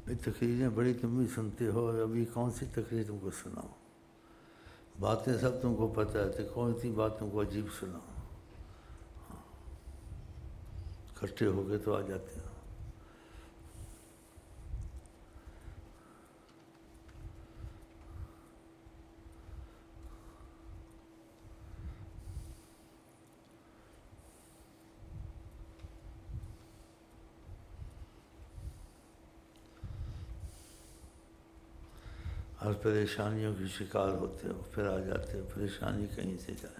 یہ تقریریں بڑی تم بھی سنتے ہو، ابھی کون سی تقریر تم کو سناؤ؟ باتیں سب تم کو پتہ ہے، تو کون سی بات تم کو عجیب سناؤ؟ اکٹھے ہو کے تو آ جاتے ہو۔ اور پریشانیوں کی شکار ہوتے ہو، پھر آ جاتے ہو، پریشانی کہیں سے جائے۔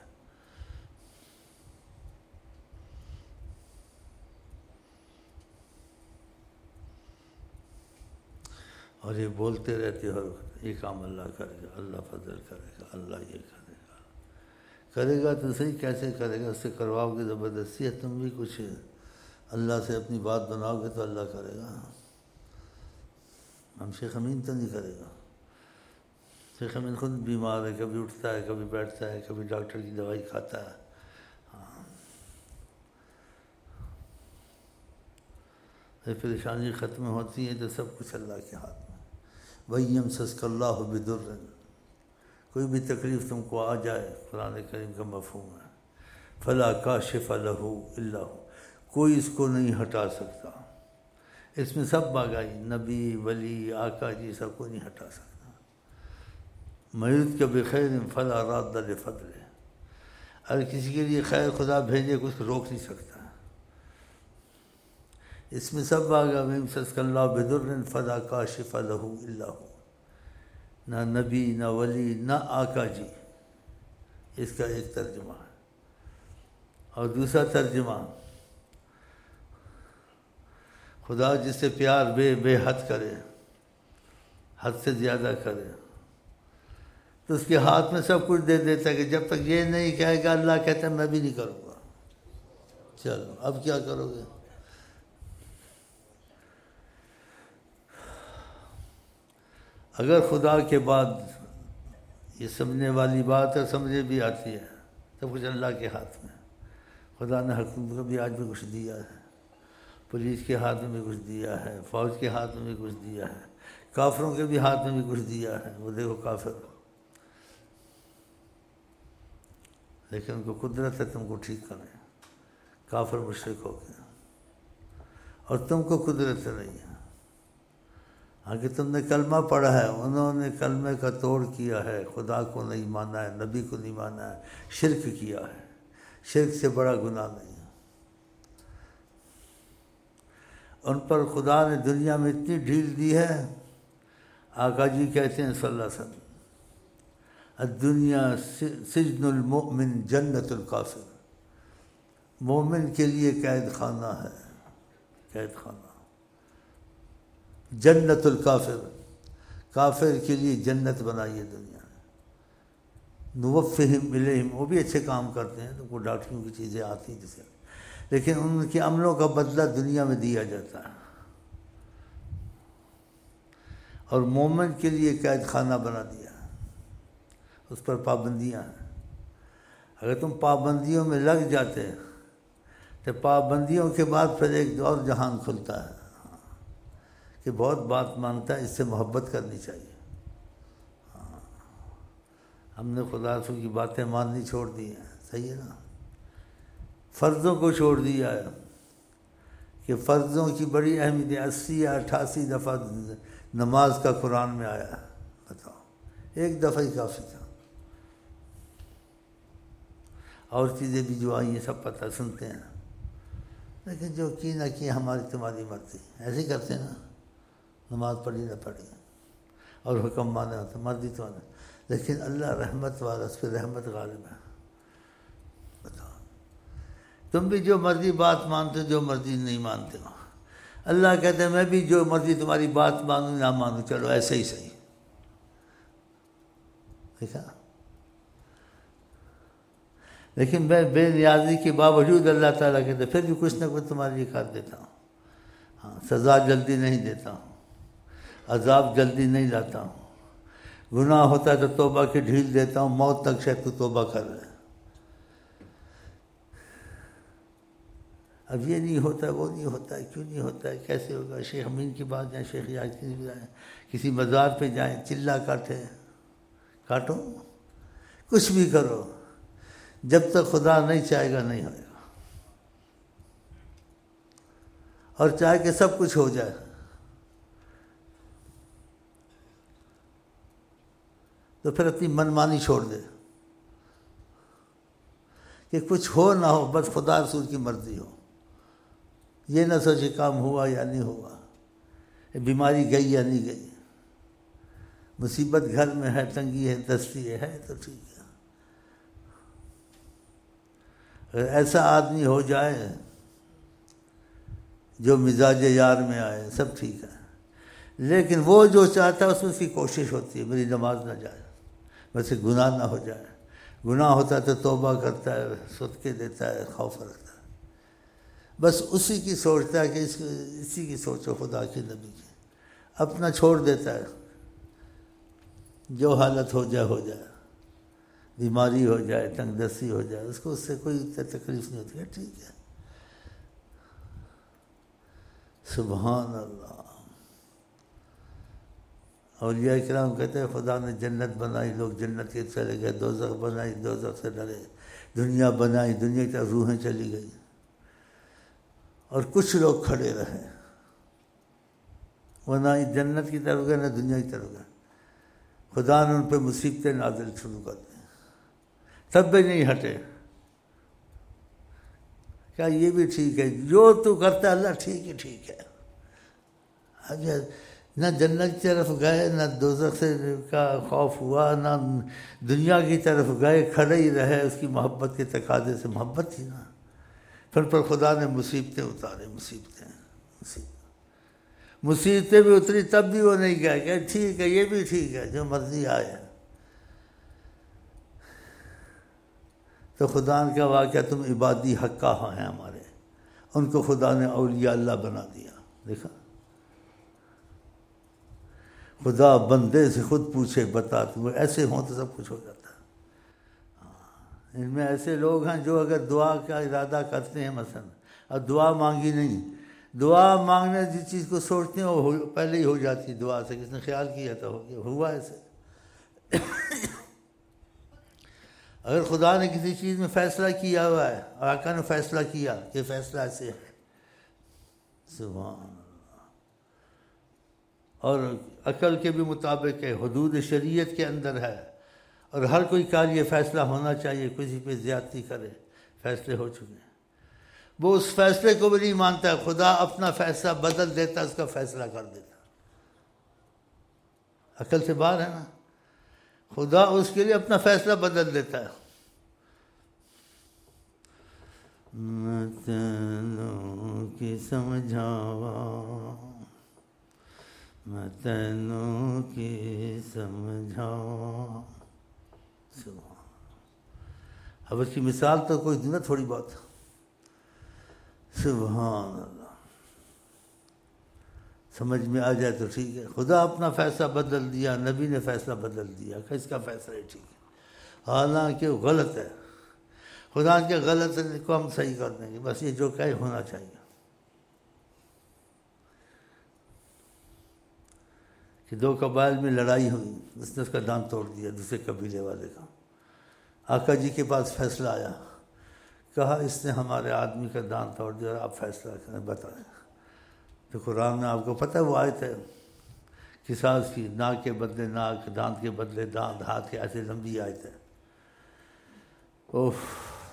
اور یہ بولتے رہتے ہو، یہ کام اللہ کرے گا، اللہ فضل کرے گا، اللہ یہ کرے گا۔ کرے گا تو صحیح، کیسے کرے گا؟ اس سے کرواؤ گے زبردستی ہے، تم بھی کچھ اللہ سے اپنی بات بناؤ گے تو اللہ کرے گا۔ ہم شیخ امین تو نہیں کرے گا۔ شیخ امین خود بیمار ہے، کبھی اٹھتا ہے، کبھی بیٹھتا ہے، کبھی ڈاکٹر کی دوائی کھاتا ہے۔ یہ پریشانی ختم ہوتی ہے تو سب کچھ اللہ کے ہاتھ میں۔ وَإِيَمْسَسْكَ اللَّهُ بِضُرٍّ، کوئی بھی تکلیف تم کو آ جائے، قرآن کریم کا مفہوم ہے، فَلَا كَاشِفَ لَهُ إِلَّا هُوَ، کوئی اس کو نہیں ہٹا سکتا۔ اس میں سب آ گئی، نبی، ولی، آقا جی، سب کو نہیں ہٹا سکتا۔ مَيُرِدْكَ بِخَيْرٍ فَلَا رَادَّ لِفَضْلِهِ، اگر کسی کے لیے خیر خدا بھیجے، کچھ روک نہیں سکتا۔ اس میں سب آ گیا، وَيَمْسَسْكَ اللَّهُ بِضُرٍّ فَلَا كَاشِفَ لَهُ إِلَّا هُوَ، نہ نبی، نہ ولی، نہ آقا جی۔ اس کا ایک ترجمہ ہے۔ اور دوسرا ترجمہ، خدا جس سے پیار بے حد کرے، حد سے زیادہ کرے، تو اس کے ہاتھ میں سب کچھ دے دیتا ہے کہ جب تک یہ نہیں کہے گا، اللہ کہتا ہے میں بھی نہیں کروں گا۔ چلو اب کیا کرو گے؟ اگر خدا کے بعد یہ سمجھنے والی بات ہے، سمجھے بھی آتی ہے، سب کچھ اللہ کے ہاتھ میں۔ خدا نے حکومت کو بھی آج بھی کچھ دیا ہے، پولیس کے ہاتھ میں بھی کچھ دیا ہے، فوج کے ہاتھ میں بھی کچھ دیا ہے، کافروں کے بھی ہاتھ میں بھی کچھ دیا ہے۔ وہ دیکھو کافر، لیکن ان کو قدرت ہے تم کو ٹھیک کریں، کافر مشرک ہو گیا، اور تم کو قدرت نہیں ہے۔ ہاں کہ تم نے کلمہ پڑھا ہے، انہوں نے کلمے کا توڑ کیا ہے، خدا کو نہیں مانا ہے، نبی کو نہیں مانا ہے، شرک کیا ہے۔ شرک سے بڑا گناہ نہیں ہے۔ ان پر خدا نے دنیا میں اتنی ڈھیل دی ہے، آقا جی کہتے ہیں صلی اللہ علیہ وسلم، الدنیا سجن المؤمن جنت الکافر، مومن کے لیے قید خانہ ہے، قید خانہ۔ جنت الکافر، کافر کے لیے جنت بنائی ہے دنیا نے۔ نوفہم الیہم، وہ بھی اچھے کام کرتے ہیں، تو کوئی ڈاکٹروں کی چیزیں آتی ہیں جسے، لیکن ان کے عملوں کا بدلہ دنیا میں دیا جاتا ہے۔ اور مومن کے لیے قید خانہ بنا دیا ہے، اس پر پابندیاں ہیں۔ اگر تم پابندیوں میں لگ جاتے تو پابندیوں کے بعد پھر ایک اور جہان کھلتا ہے کہ بہت بات مانتا ہے، اس سے محبت کرنی چاہیے۔ ہم نے خدا رسول کی باتیں ماننی چھوڑ دی ہیں، صحیح ہے نا؟ فرضوں کو چھوڑ دیا ہے کہ فرضوں کی بڑی اہمیت ہے۔ 80 یا 88 دفعہ نماز کا قرآن میں آیا ہے، بتاؤ، ایک دفعہ ہی کافی تھا۔ اور چیزیں بھی جو آئی ہیں سب پتہ سنتے ہیں، لیکن جو کی نہ کی ہماری تمہاری مرضی، ایسے ہی کرتے ہیں نا، نماز پڑھی نہ پڑھی اور حکم مانے ہوتا، مرضی تو آنا، لیکن اللہ رحمت والا، اس پہ رحمت غالب ہے۔ بتاؤ، تم بھی جو مرضی بات مانتے ہو، جو مرضی نہیں مانتے ہو، اللہ کہتے ہیں میں بھی جو مرضی تمہاری بات مانوں نہ مانوں، چلو ایسے ہی صحیح۔ دیکھا؟ لیکن میں بے نیازی کے باوجود اللہ تعالیٰ کہتے پھر بھی کچھ نہ کچھ تمہارے لیے کر دیتا ہوں۔ ہاں، سزا جلدی نہیں دیتا ہوں، عذاب جلدی نہیں لاتا ہوں، گناہ ہوتا ہے تو توبہ کی ڈھیل دیتا ہوں، موت تک شاید تو توبہ کر لے۔ اب یہ نہیں ہوتا، وہ نہیں ہوتا، کیوں نہیں ہوتا ہے، کیسے ہوگا؟ شیخ امین کے پاس جائیں، شیخ یاز کی جائیں، کسی مزار پہ جائیں، چلا کاٹو، کچھ بھی کرو، جب تک خدا نہیں چاہے گا نہیں ہوئے گا، اور چاہے کہ سب کچھ ہو جائے تو پھر اپنی منمانی چھوڑ دے کہ کچھ ہو نہ ہو، بس خدا رسول کی مرضی ہو، یہ نہ سوچے کام ہوا یا نہیں ہوا، بیماری گئی یا نہیں گئی، مصیبت گھر میں ہے، تنگی ہے، دستی ہے تو ٹھیک ہے۔ اگر ایسا آدمی ہو جائے جو مزاج یار میں آئے، سب ٹھیک ہے، لیکن وہ جو چاہتا ہے اس کی کوشش ہوتی ہے میری نماز نہ جائے، ویسے گناہ نہ ہو جائے، گناہ ہوتا ہے تو توبہ کرتا ہے، صدقے دیتا ہے، خوف رکھتا ہے، بس اسی کی سوچتا ہے کہ اسی کی سوچو، خدا کے نبی کی، اپنا چھوڑ دیتا ہے، جو حالت ہو جائے ہو جائے، بیماری ہو جائے، تنگ دستی ہو جائے، اس کو اس سے کوئی تکلیف نہیں ہوتی ہے، ٹھیک ہے۔ سبحان اللہ۔ اولیاء کرام کہتے ہیں خدا نے جنت بنائی، لوگ جنت کے چلے گئے، دوزخ بنائی، دوزخ سے ڈرے، دنیا بنائی، دنیا کی طرف روحیں چلی گئی، اور کچھ لوگ کھڑے رہے، وہ نہ جنت کی طرف گئے نہ دنیا کی طرف گئے، خدا نے ان پہ مصیبتیں نازل شروع کر دیں، تب بھی نہیں ہٹے، کیا یہ بھی ٹھیک ہے، جو تو کرتا ہے اللہ ٹھیک ہے، ٹھیک ہے۔ اب نہ جنت کی طرف گئے، نہ دوزخ سے کا خوف ہوا، نہ دنیا کی طرف گئے، کھڑے ہی رہے، اس کی محبت کے تقاضے سے، محبت تھی نا، پھر پر خدا نے مصیبتیں اتارے، مصیبتیں بھی اتری، تب بھی وہ نہیں کہا کہ ٹھیک ہے، یہ بھی ٹھیک ہے، جو مرضی آئے۔ تو خدا نے کہا واقعہ تم عبادی حقہ ہیں ہمارے، ان کو خدا نے اولیاء اللہ بنا دیا، دیکھا، خدا بندے سے خود پوچھے بتا، تم ایسے ہوں تو سب کچھ ہو جاتا ہے۔ ان میں ایسے لوگ ہیں جو اگر دعا کا ارادہ کرتے ہیں مثلا، اور دعا مانگی نہیں، دعا مانگنے جس چیز کو سوچتے ہیں وہ پہلے ہی ہو جاتی ہے، دعا سے کس نے خیال کیا تو ہو گیا، ہوا ایسے۔ اگر خدا نے کسی چیز میں فیصلہ کیا ہوا ہے، آقا نے فیصلہ کیا کہ فیصلہ ایسے ہے، سبحان اللہ، اور عقل کے بھی مطابق ہے، حدود شریعت کے اندر ہے، اور ہر کوئی کار یہ فیصلہ ہونا چاہیے، کسی پہ زیادتی کرے، فیصلے ہو چکے ہیں، وہ اس فیصلے کو بھی نہیں مانتا ہے، خدا اپنا فیصلہ بدل دیتا، اس کا فیصلہ کر دیتا، عقل سے باہر ہے نا، خدا اس کے لیے اپنا فیصلہ بدل دیتا ہے۔ میں تینوں کی سمجھاوا، میں تینوں کی سمجھاوا، اب اس کی مثال تو کوئی دوں نا تھوڑی بہت، سبحان اللہ، سمجھ میں آ جائے تو ٹھیک ہے، خدا اپنا فیصلہ بدل دیا، نبی نے فیصلہ بدل دیا کہ اس کا فیصلہ ہی ٹھیک ہے، حالانکہ وہ غلط ہے، خدا کے غلط کو ہم صحیح کر دیں گے، بس یہ جو کہے ہونا چاہیے، کہ دو قبائل میں لڑائی ہوئی، اس نے اس کا دانت توڑ دیا دوسرے قبیلے والے کا، آقا جی کے پاس فیصلہ آیا، کہا اس نے ہمارے آدمی کا دانت توڑ دیا، اور آپ فیصلہ کریں، بتائیں۔ تو قرآن میں آپ کو پتہ ہے وہ آیت ہے قصاص کی، ناک کے بدلے ناک، دانت کے بدلے دانت، ہاتھ کے، ایسے لمبی آیت ہے، اوف،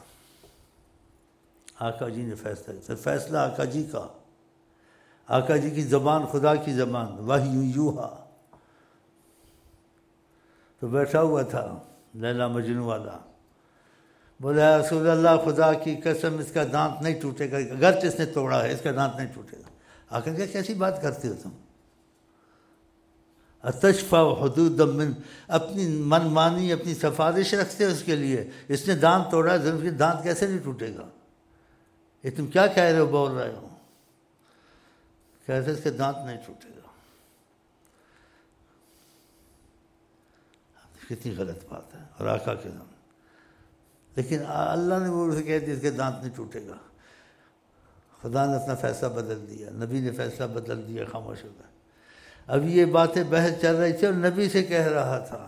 آقا جی نے فیصلہ کیا، فیصلہ آقا جی کا، آقا جی کی زبان خدا کی زبان، وحی یوحا، تو بیٹھا ہوا تھا لیلا مجنون والا، بولا یا رسول اللہ خدا کی قسم اس کا دانت نہیں ٹوٹے گا، اگرچہ اس نے توڑا ہے اس کا دانت نہیں ٹوٹے گا۔ آقا کیا کیسی بات کرتے ہو تم، اتشفع حدود من، اپنی من مانی، اپنی سفارش رکھتے ہو اس کے لیے، اس نے دانت توڑا ہے، ضرور کہ دانت کیسے نہیں ٹوٹے گا، یہ تم کیا کہہ رہے ہو، بول رہے ہو، کیسے اس کے دانت نہیں ٹوٹے گا، کتنی غلط بات ہے، اور آقا کے نام، لیکن اللہ نے وہ اسے کہہ دیا اس کے دانت نہیں ٹوٹے گا، خدا نے اپنا فیصلہ بدل دیا، نبی نے فیصلہ بدل دیا، خاموش ہو گئے۔ اب یہ باتیں بحث چل رہی تھی اور نبی سے کہہ رہا تھا۔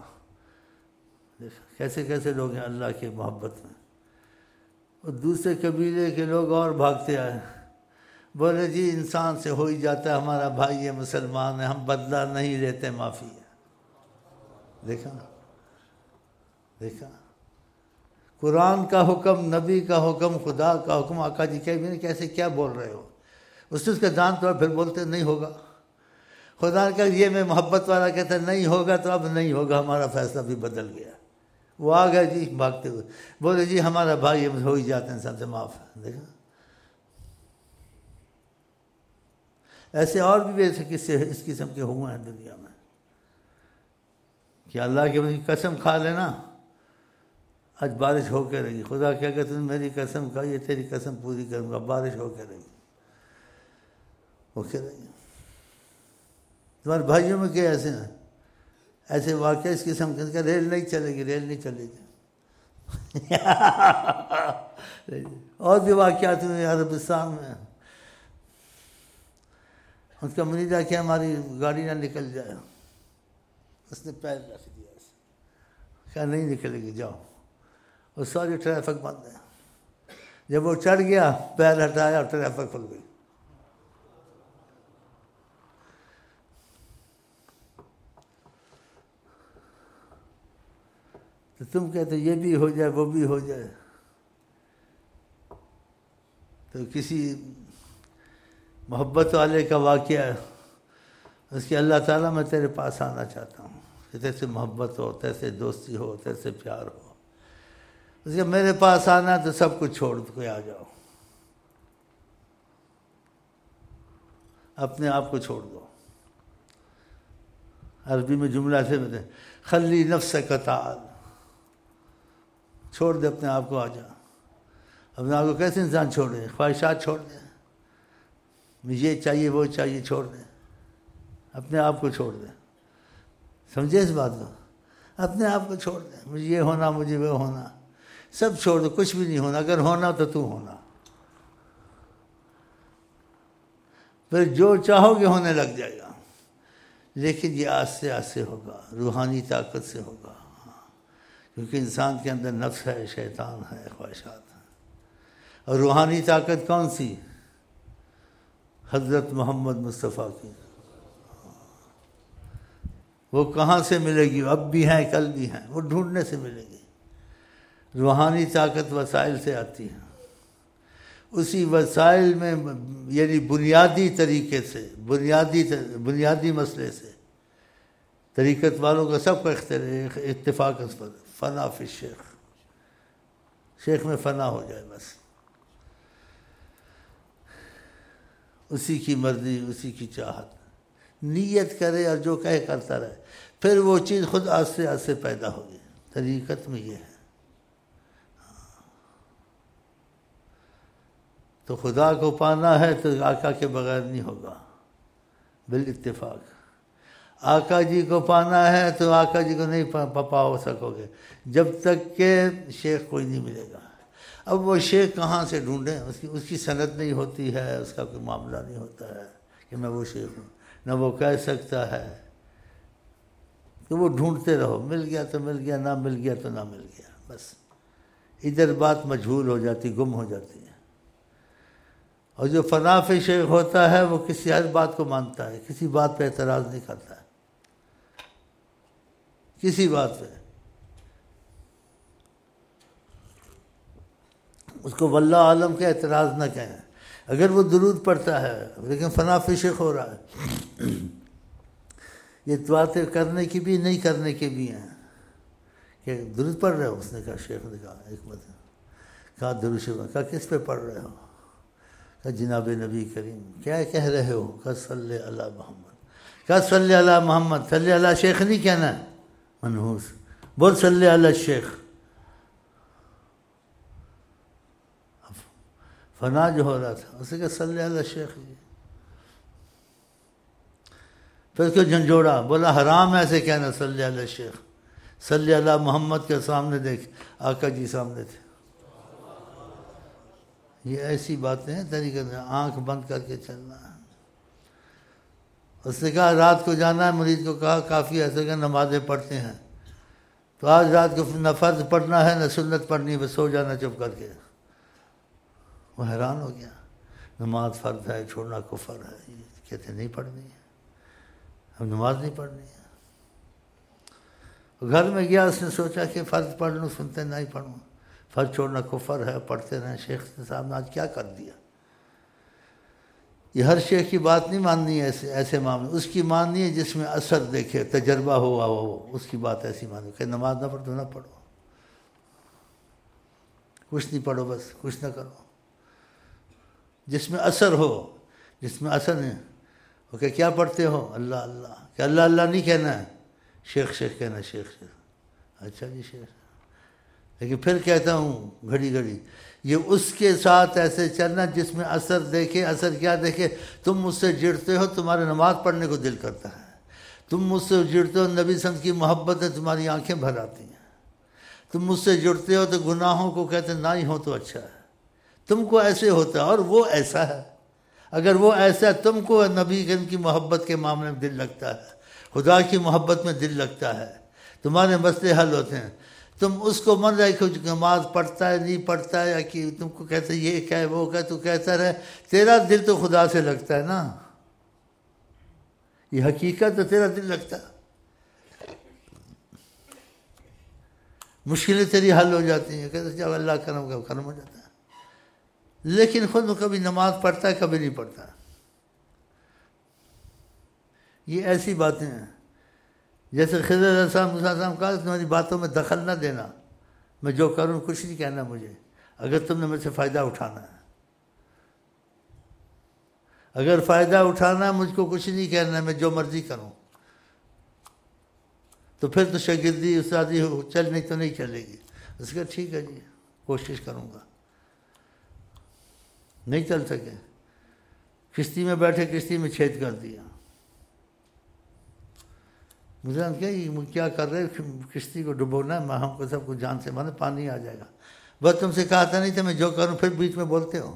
کیسے کیسے لوگ ہیں اللہ کی محبت میں۔ اور دوسرے قبیلے کے لوگ اور بھاگتے آئے، بولے جی انسان سے ہو ہی جاتا ہے، ہمارا بھائی ہے، مسلمان ہے، ہم بدلہ نہیں لیتے، معافی ہے۔ دیکھا دیکھا، قرآن کا حکم، نبی کا حکم، خدا کا حکم، آقا جی کیسے کیا بول رہے ہو؟ اس کا دان تو پھر بولتے نہیں ہوگا۔ خدا کا یہ میں محبت والا کہتا ہے نہیں ہوگا تو اب نہیں ہوگا، ہمارا فیصلہ بھی بدل گیا۔ وہ آ گئے جی بھاگتے ہوئے، بولے جی ہمارا بھائی ہو ہی جاتے ہیں، انسان سے معاف ہے۔ دیکھا، ایسے اور بھی قصے اس قسم کے ہوئے ہیں دنیا میں کہ اللہ کی قسم کھا لینا، آج بارش ہو کے رہی، خدا کیا کہ تم میری قسم کھا، یہ تیری قسم پوری کروں گا، بارش ہو کے رہی، ہو کے رہی۔ تمہارے بھائیوں میں کیا ایسے واقعہ اس قسم کے، ریل نہیں چلے گی، ریل نہیں چلے گی۔ اور بھی واقعات ہوئے عربستان میں، اس کا منیجا کیا ہماری گاڑی نہ نکل جائے، اس نے پیر رکھ دیا، کیا نہیں نکلے گی، جاؤ، اور ساری ٹریفک بند ہے۔ جب وہ چڑھ گیا، پیر ہٹایا اور ٹریفک کھل گئی۔ تو تم کہتے یہ بھی ہو جائے وہ بھی ہو جائے، تو کسی محبت والے کا واقعہ ہے، اس کی اللہ تعالیٰ میں تیرے پاس آنا چاہتا ہوں کہ تیرے سے محبت ہو، تیرے سے دوستی ہو، تیرے سے پیار ہو، اس کے میرے پاس آنا تو سب کچھ چھوڑ کے آ جاؤ، اپنے آپ کو چھوڑ دو۔ عربی میں جملہ سے بتائیں، خلی نفسک تعال، چھوڑ دے اپنے آپ کو، آ جا۔ اپنے آپ کو کیسے انسان چھوڑے؟ خواہشات چھوڑ دیں، یہ چاہیے وہ چاہیے، چھوڑ دیں، اپنے آپ کو چھوڑ دیں۔ سمجھے اس بات کو؟ اپنے آپ کو چھوڑ دیں، مجھے یہ ہونا، مجھے وہ ہونا، سب چھوڑ دو، کچھ بھی نہیں ہونا، اگر ہونا تو ہونا، پھر جو چاہو گے ہونے لگ جائے گا، لیکن یہ آہستہ آہستہ ہوگا، روحانی طاقت سے ہوگا، کیونکہ انسان کے اندر نفس ہے، شیطان ہے، خواہشات ہیں، اور روحانی طاقت کون سی؟ حضرت محمد مصطفیٰ کی۔ وہ کہاں سے ملے گی؟ اب بھی ہیں، کل بھی ہیں، وہ ڈھونڈنے سے ملے گی۔ روحانی طاقت وسائل سے آتی ہے، اسی وسائل میں یعنی بنیادی طریقے سے، بنیادی مسئلے سے، طریقت والوں کا سب کا اتفاق اس پر، فنا فی الشیخ، شیخ میں فنا ہو جائے بس، اسی کی مرضی، اسی کی چاہت، نیت کرے اور جو کہے کرتا رہے، پھر وہ چیز خود آہستہ آہستہ پیدا ہوگی۔ طریقت میں یہ ہے۔ تو خدا کو پانا ہے تو آقا کے بغیر نہیں ہوگا، بالاتفاق۔ آقا جی کو پانا ہے تو آقا جی کو نہیں پا سکو گے جب تک کہ شیخ کوئی نہیں ملے گا۔ اب وہ شیخ کہاں سے ڈھونڈیں؟ اس کی سند نہیں ہوتی ہے، اس کا کوئی معاملہ نہیں ہوتا ہے کہ میں وہ شیخ ہوں، نہ وہ کہہ سکتا ہے، تو وہ ڈھونڈتے رہو، مل گیا تو مل گیا، نہ مل گیا تو نہ مل گیا، بس ادھر بات مجہول ہو جاتی، گم ہو جاتی ہے۔ اور جو فنا فی شیخ ہوتا ہے وہ کسی ہر بات کو مانتا ہے، کسی بات پہ اعتراض نہیں کرتا ہے، کسی بات پہ۔ اس کو واللہ عالم کے اعتراض نہ کہیں، اگر وہ درود پڑھتا ہے لیکن فنا فی شیخ ہو رہا ہے۔ یہ باتیں کرنے کی بھی نہیں کرنے کی بھی ہیں کہ درود پڑھ رہے ہو؟ اس نے کہا، شیخ نے کہا، حکمت کہا درود شریف، کہا کس پہ پڑھ رہے ہو؟ کہا جناب نبی کریم۔ کیا کہہ رہے ہو؟ کہا صلی علی محمد۔ کہا صلی علی محمد، صلی علی شیخ نہیں کہنا ہے، منحوس، بول صلی علی شیخ۔ فنا جو ہو رہا تھا، اسے کہا صلی علی شیخ جی۔ پھر اس کو جھنجھوڑا، بولا حرام ہے ایسے کہنا، صلی علی شیخ، صلی علی محمد کے سامنے دیکھ، آقا جی سامنے تھے، یہ ایسی باتیں ہیں طریقے سے آنکھ بند کر کے چلنا ہے۔ اس نے کہا رات کو جانا ہے، مرید کو کہا کافی ایسے کہ نمازیں پڑھتے ہیں، تو آج رات کو نہ فرض پڑھنا ہے نہ سنت پڑھنی ہے، بس سو جانا چپ کر کے۔ وہ حیران ہو گیا، نماز فرض ہے، چھوڑنا کفر ہے، یہ کہتے نہیں پڑھنی ہے، اب نماز نہیں پڑھنی ہے۔ گھر میں گیا، اس نے سوچا کہ فرض پڑھ لوں، سنتے نہیں پڑھوں، فرض چھوڑنا کفر ہے، پڑھتے رہیں۔ شیخ صاحب نے آج کیا کر دیا؟ یہ ہر شیخ کی بات نہیں ماننی ہے ایسے معاملے، اس کی ماننی ہے جس میں اثر دیکھے، تجربہ ہوا ہو، اس کی بات ایسی مانو کہ نماز نہ پڑھو تو نہ پڑھو، کچھ نہیں پڑھو، بس کچھ نہ کرو، جس میں اثر ہو، جس میں اثر نہیں ہو کہ کیا پڑھتے ہو؟ اللہ اللہ، کہ اللہ اللہ نہیں کہنا ہے، شیخ شیخ کہنا ہے، شیخ شیخ، اچھا جی شیخ، لیکن پھر کہتا ہوں گھڑی گھڑی، یہ اس کے ساتھ ایسے چلنا جس میں اثر دیکھے۔ اثر کیا دیکھے؟ تم مجھ سے جڑتے ہو، تمہارے نماز پڑھنے کو دل کرتا ہے، تم مجھ سے جڑتے ہو، نبی صلی اللہ علیہ وسلم کی محبت ہے، تمہاری آنکھیں بھر آتی ہیں، تم مجھ سے جڑتے ہو تو گناہوں کو کہتے نہ ہی ہو تو اچھا ہے، تم کو ایسے ہوتا ہے اور وہ ایسا ہے۔ اگر وہ ایسا ہے، تم کو نبی کی محبت کے معاملے میں دل لگتا ہے، خدا کی محبت میں دل لگتا ہے، تمہارے مسئلے حل ہوتے ہیں، تم اس کو من رہے کہ نماز پڑھتا ہے نہیں پڑھتا ہے، یا کہ تم کو کہتے یہ کہ وہ کہ تو کہتا رہے، تیرا دل تو خدا سے لگتا ہے نا، یہ حقیقت تو تیرا دل لگتا ہے، مشکلیں تیری حل ہو جاتی ہیں، کہتے جب اللہ کرم کا کرم ہو جاتا ہے۔ لیکن خود کبھی نماز پڑھتا ہے، کبھی نہیں پڑھتا۔ یہ ایسی باتیں ہیں جیسے خضر علیہ السلام موسیٰ علیہ السلام کہا تمہاری باتوں میں دخل نہ دینا، میں جو کروں کچھ نہیں کہنا مجھے، اگر تم نے مجھ سے فائدہ اٹھانا ہے، اگر فائدہ اٹھانا ہے مجھ کو کچھ نہیں کہنا ہے، میں جو مرضی کروں، تو پھر تو شاگردی استادی چل نہیں تو نہیں چلے گی۔ اس کا ٹھیک ہے جی، کوشش کروں گا۔ نہیں چل سکے، کشتی میں بیٹھے، کشتی میں چھید کر دیا۔ مجھے کیا کر رہے، کشتی کو ڈبونا ہے، ہم کو سب کو جان سے مانے، پانی آ جائے گا، بس تم سے کہا تھا نہیں تھا میں جو کروں، پھر بیچ میں بولتے ہو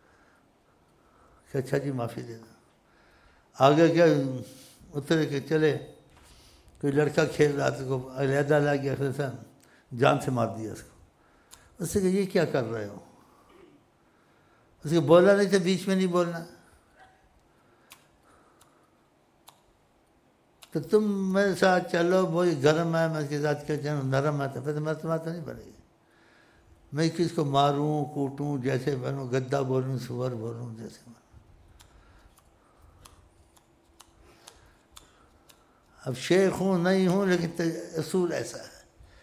کہ اچھا جی معافی دے دو۔ آگے کیا اترے کہ چلے، کوئی لڑکا کھیل رہا تھا، کو علیحدہ لا گیا، جان سے مار دیا اس کو۔ اس سے کہ یہ کیا کر رہے ہو؟ اس کو بولا نہیں تھا بیچ میں نہیں بولنا، تو تم میرے ساتھ چلو، وہی گرم ہے، میں اس کے ساتھ کیا چلوں، نرم ہے، تو پھر میں تمہارا تو نہیں پڑے گی، میں کس کو ماروں کوٹوں، جیسے بنوں، گدا بولوں، سور بولوں، جیسے بنوں۔ اب شیخ ہوں نہیں ہوں، لیکن اصول ایسا ہے،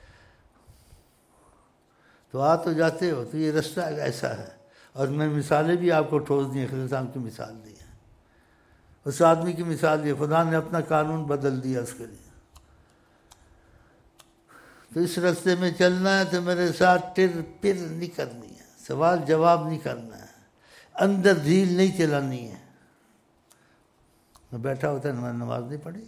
تو آ تو جاتے ہو، تو یہ رستہ ایسا ہے۔ اور میں مثالیں بھی آپ کو ٹھوس دی ہیں، خضر صاحب کی مثال دی ہے، اس آدمی کی مثال دی، خدا نے اپنا قانون بدل دیا اس کے لیے۔ تو اس رستے میں چلنا ہے تو میرے ساتھ ٹر پھر نہیں کرنی ہے، سوال جواب نہیں کرنا ہے، اندر ڈھیل نہیں چلانی ہے۔ میں بیٹھا ہوتا ہے، میں نماز نہیں پڑھی،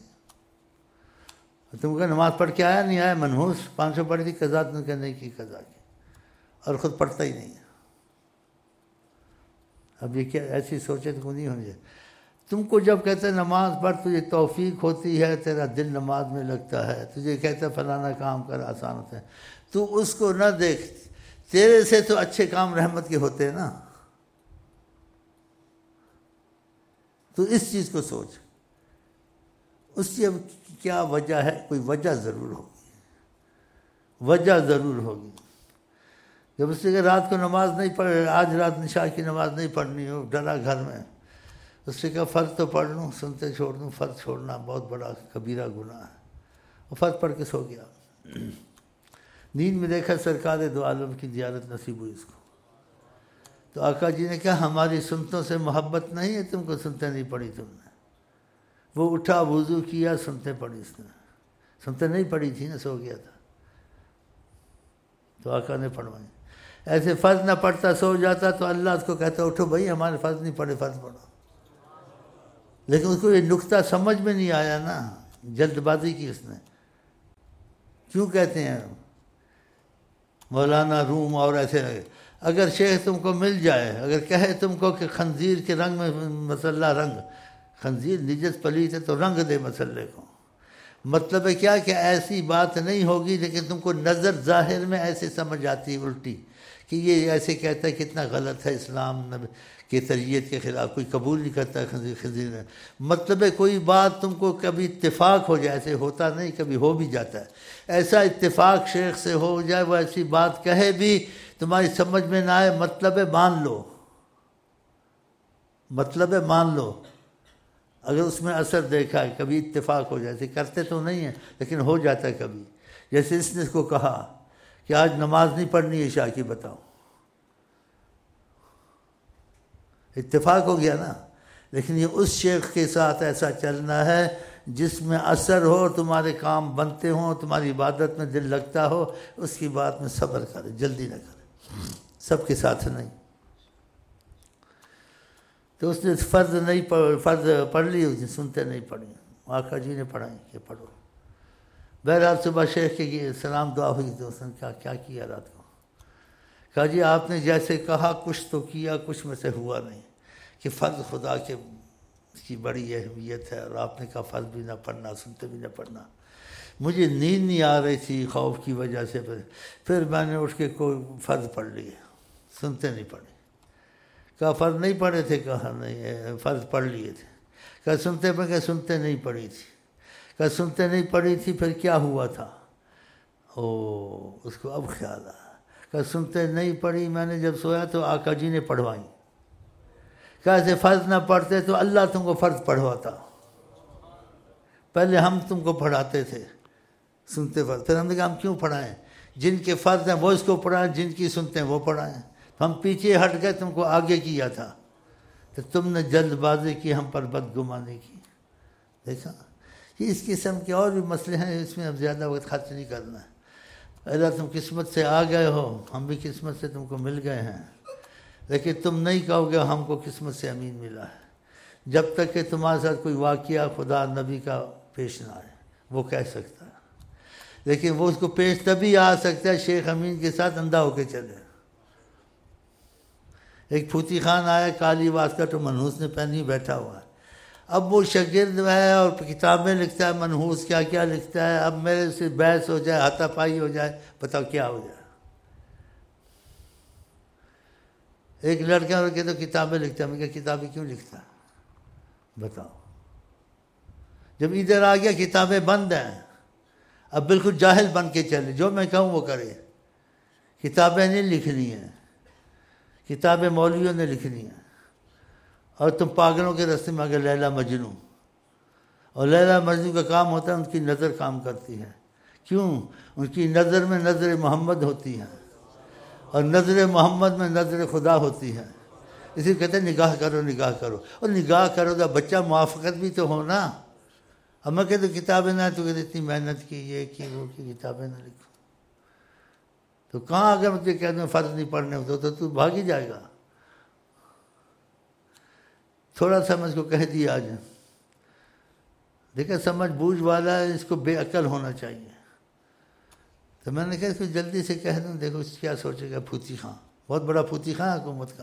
تم کو نماز پڑھ کے آیا نہیں آیا، منحوس 500 پڑھی تھی، قضا تم کہ نہیں کی، قضا کی، اور خود پڑھتا ہی نہیں ہے۔ اب یہ کیا ایسی سوچے تو نہیں ہونی ہے۔ تم کو جب کہتے ہیں نماز پڑھ، تجھے توفیق ہوتی ہے، تیرا دل نماز میں لگتا ہے، تجھے کہتا ہے فلانا کام کر، آسان ہوتا ہے، تو اس کو نہ دیکھ، تیرے سے تو اچھے کام رحمت کے ہوتے ہیں نا، تو اس چیز کو سوچ، اس کی اب کیا وجہ ہے، کوئی وجہ ضرور ہوگی، وجہ ضرور ہوگی۔ جب اس نے رات کو نماز نہیں پڑھ، آج رات عشاء کی نماز نہیں پڑھنی ہو، ڈرا گھر میں، اس سے کہا فرض تو پڑھ لوں، سنتے چھوڑ دوں، فرض چھوڑنا بہت بڑا کبیرہ گناہ ہے، وہ فرض پڑھ کے سو گیا۔ نیند میں دیکھا سرکار دو عالم کی زیارت نصیب ہوئی اس کو، تو آقا جی نے کہا ہماری سنتوں سے محبت نہیں ہے، تم کو سنتے نہیں پڑھی تم نے۔ وہ اٹھا، وضو کیا، سنتے پڑھی اس نے، سنتے نہیں پڑھی تھی نا، سو گیا تھا، تو آقا نے پڑھوائی۔ ایسے فرض نہ پڑھتا سو جاتا تو اللہ اس کو کہتا اٹھو بھائی ہمارے فرض نہیں پڑھے، فرض پڑھو، لیکن اس کو یہ نکتہ سمجھ میں نہیں آیا نا، جلد بازی کی اس نے۔ کیوں کہتے ہیں مولانا روم اور ایسے اگر شیخ تم کو مل جائے، اگر کہے تم کو کہ خنزیر کے رنگ میں مسلح رنگ، خنزیر نجس پلیت ہے تو رنگ دے مسلح کو، مطلب ہے کیا کہ ایسی بات نہیں ہوگی، لیکن تم کو نظر ظاہر میں ایسے سمجھ آتی ہے الٹی کہ یہ ایسے کہتا ہے کتنا غلط ہے، اسلام کے تربیت کے خلاف، کوئی قبول نہیں کرتا خنزیر میں، مطلب ہے کوئی بات تم کو کبھی اتفاق ہو جائے، ایسے ہوتا نہیں، کبھی ہو بھی جاتا ہے، ایسا اتفاق شیخ سے ہو جائے، وہ ایسی بات کہے بھی تمہاری سمجھ میں نہ آئے، مطلب ہے مان لو، مطلب ہے مان لو، اگر اس میں اثر دیکھا ہے، کبھی اتفاق ہو جائے، ایسے کرتے تو نہیں ہیں لیکن ہو جاتا ہے کبھی، جیسے اس نے اس کو کہا کہ آج نماز نہیں پڑھنی عشاء کی، بتاؤ، اتفاق ہو گیا نا، لیکن یہ اس شیخ کے ساتھ ایسا چلنا ہے جس میں اثر ہو، تمہارے کام بنتے ہوں، تمہاری عبادت میں دل لگتا ہو، اس کی بات میں صبر کرے، جلدی نہ کرے، سب کے ساتھ نہیں۔ تو اس نے فرض پڑھ لی، اس نے سنتے نہیں پڑھی، آقا جی نے پڑھائی کہ پڑھو۔ بہرحال صبح شیخ کے سلام دعا ہوئی تو اس نے کیا کیا رات کو؟ کہا جی آپ نے جیسے کہا کچھ تو کیا، کچھ میں سے ہوا نہیں، کہ فرض خدا کے کی بڑی اہمیت ہے، اور آپ نے کہا فرض بھی نہ پڑھنا، سنتے بھی نہ پڑھنا، مجھے نیند نہیں آ رہی تھی خوف کی وجہ سے، پھر میں نے اٹھ کے کوئی فرض پڑھ لیے، سنتے نہیں پڑھے۔ کہا فرض نہیں پڑھے تھے؟ کہا نہیں، فرض پڑھ لیے تھے۔ کہا سنتے پہ؟ کہ سنتے نہیں پڑھی تھی۔ کہا سنتے نہیں پڑھی تھی پھر کیا ہوا تھا؟ اس کو اب خیال آیا۔ کہا سنتے نہیں پڑھی، میں نے جب سویا تو آقا جی نے پڑھوائیں۔ کہا ایسے فرض نہ پڑھتے تو اللہ تم کو فرض پڑھواتا، پہلے ہم تم کو پڑھاتے تھے سنتے فرض، پھر ہم نے کہا ہم کیوں پڑھائیں، جن کے فرض ہیں وہ اس کو پڑھائیں، جن کی سنتے ہیں وہ پڑھائیں، ہم پیچھے ہٹ گئے، تم کو آگے کیا تھا، تو تم نے جلد بازی کی، ہم پر بدگمانی کی۔ دیکھا، یہ اس قسم کے اور بھی مسئلے ہیں، اس میں اب زیادہ وقت خرچ نہیں کرنا ہے۔ اللہ تم قسمت سے آ گئے ہو، ہم بھی قسمت سے تم کو مل گئے ہیں، لیکن تم نہیں کہو گے ہم کو قسمت سے امین ملا ہے، جب تک کہ تمہارے ساتھ کوئی واقعہ خدا نبی کا پیش نہ آئے، وہ کہہ سکتا ہے، لیکن وہ اس کو پیش تبھی آ سکتا ہے شیخ امین کے ساتھ اندھا ہو کے چلے۔ ایک پھوتی خان آیا، کالی واسکٹ اور منحوس نے پہنی بیٹھا ہوا ہے، اب وہ شاگرد ہے اور کتابیں لکھتا ہے، منحوس کیا کیا لکھتا ہے، اب میرے سے بحث ہو جائے، ہاتھا پائی ہو جائے، بتاؤ کیا ہو جائے۔ ایک لڑکا اور کہتا کتابیں لکھتا ہے، میں کہا کتابیں کیوں لکھتا ہے بتاؤ۔ جب ادھر آ گیا کتابیں بند ہیں، اب بالکل جاہل بن کے چلے، جو میں کہوں وہ کرے، کتابیں نہیں لکھنی ہیں، کتابیں مولویوں نے لکھنی ہیں، اور تم پاگلوں کے رستے میں اگر لیلا مجنوں، اور لیلا مجنوں کا کام ہوتا ہے ان کی نظر کام کرتی ہے، کیوں؟ ان کی نظر میں نظر محمد ہوتی ہے، اور نظر محمد میں نظر خدا ہوتی ہے، اسی کہتے ہیں نگاہ کرو نگاہ کرو، اور نگاہ کرو تو بچہ موافقت بھی تو ہونا۔ اب میں کہتا کتابیں نہ، تو کہتے اتنی محنت کی، یہ کی وہ کی، کتابیں نہ لکھو، تو کہاں اگر مجھے کہہ دوں فرض نہیں پڑھنے ہوتے تو بھاگ ہی جائے گا۔ تھوڑا سا میں اس کو کہہ دیا آج، دیکھا سمجھ بوجھ والا ہے، اس کو بے عقل ہونا چاہیے، تو میں نے کہا اس کو جلدی سے کہہ دوں، دیکھو کیا سوچے گا، پھوتی خاں، بہت بڑا پھوتی خاں حکومت کا۔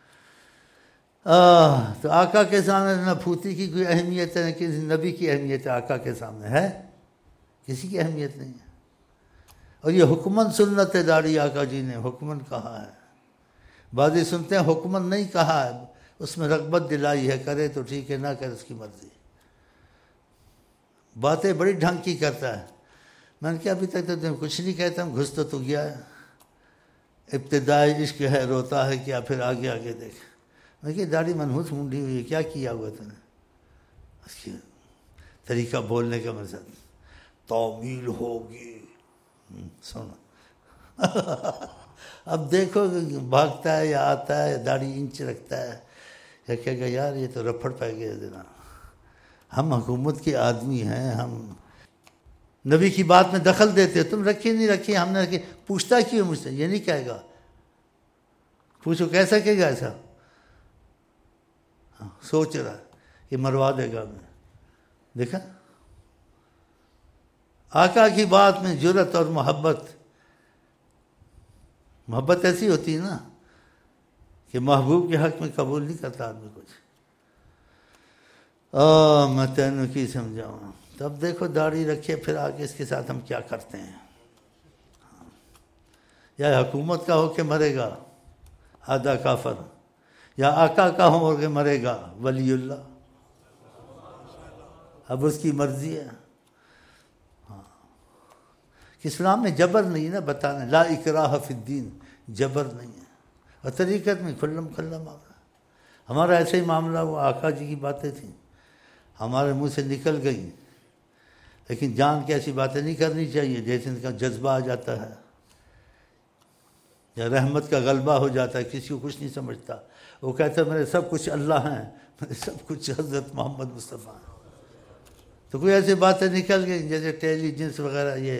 تو آقا کے سامنے نہ پھوتی کی کوئی اہمیت ہے، نہ کسی نبی کی اہمیت ہے، آقا کے سامنے ہے کسی کی اہمیت نہیں ہے۔ اور یہ حکمن سنت داڑھی آقا جی نے حکمن کہا ہے، بعضی سنتے ہیں حکمن نہیں کہا ہے، اس میں رغبت دلائی ہے، کرے تو ٹھیک ہے، نہ کرے اس کی مرضی۔ باتیں بڑی ڈھنگ کی کرتا ہے، میں نے کہا ابھی تک تو تم کچھ نہیں کہتا ہوں، گھس تو گیا ہے، ابتدائی عشق ہے روتا ہے کیا، پھر آگے آگے دیکھ۔ میں نے کہا داڑھی منحوس مونڈی ہوئی ہے، کیا کیا ہوا تم نے؟ اس کی طریقہ بولنے کا میرے ساتھ، تعمیل ہوگی، سونا اب دیکھو بھاگتا ہے یا آتا ہے، داڑھی انچ رکھتا ہے، یا کہے گا یار یہ تو رپھڑ پہ گیا دینا، ہم حکومت کے آدمی ہیں، ہم نبی کی بات میں دخل دیتے، تم رکھی نہیں رکھی، ہم نے رکھی، پوچھتا کیوں مجھ سے؟ یہ نہیں کہے گا، پوچھو کیسا کہے گا ایسا؟ سوچ رہا یہ مروا دے گا میں۔ دیکھا آقا کی بات میں جرت اور محبت ایسی ہوتی ہے نا، کہ محبوب کے حق میں قبول نہیں کرتا آدمی کچھ. میں تینوں کی سمجھاؤں. تب دیکھو داڑھی رکھے پھر آگے اس کے ساتھ ہم کیا کرتے ہیں. یا حکومت کا ہو کے مرے گا آدھا کافر، یا آقا کا ہو کے مرے گا ولی اللہ. اب اس کی مرضی ہے. اسلام میں جبر نہیں نا، بتانا لا اکراہ فی الدین، جبر نہیں ہے. اور طریقت میں کھلم کھلا معاملہ. ہمارا ایسے ہی معاملہ وہ آقا جی کی باتیں تھیں، ہمارے منہ سے نکل گئی، لیکن جان کے ایسی باتیں نہیں کرنی چاہیے جیسے ان کا جذبہ آ جاتا ہے یا رحمت کا غلبہ ہو جاتا ہے. کسی کو کچھ نہیں سمجھتا، وہ کہتا ہے میرے سب کچھ اللہ ہیں، میرے سب کچھ حضرت محمد مصطفیٰ ہیں. تو کوئی ایسی باتیں نکل گئی جیسے انٹیلیجنس وغیرہ، یہ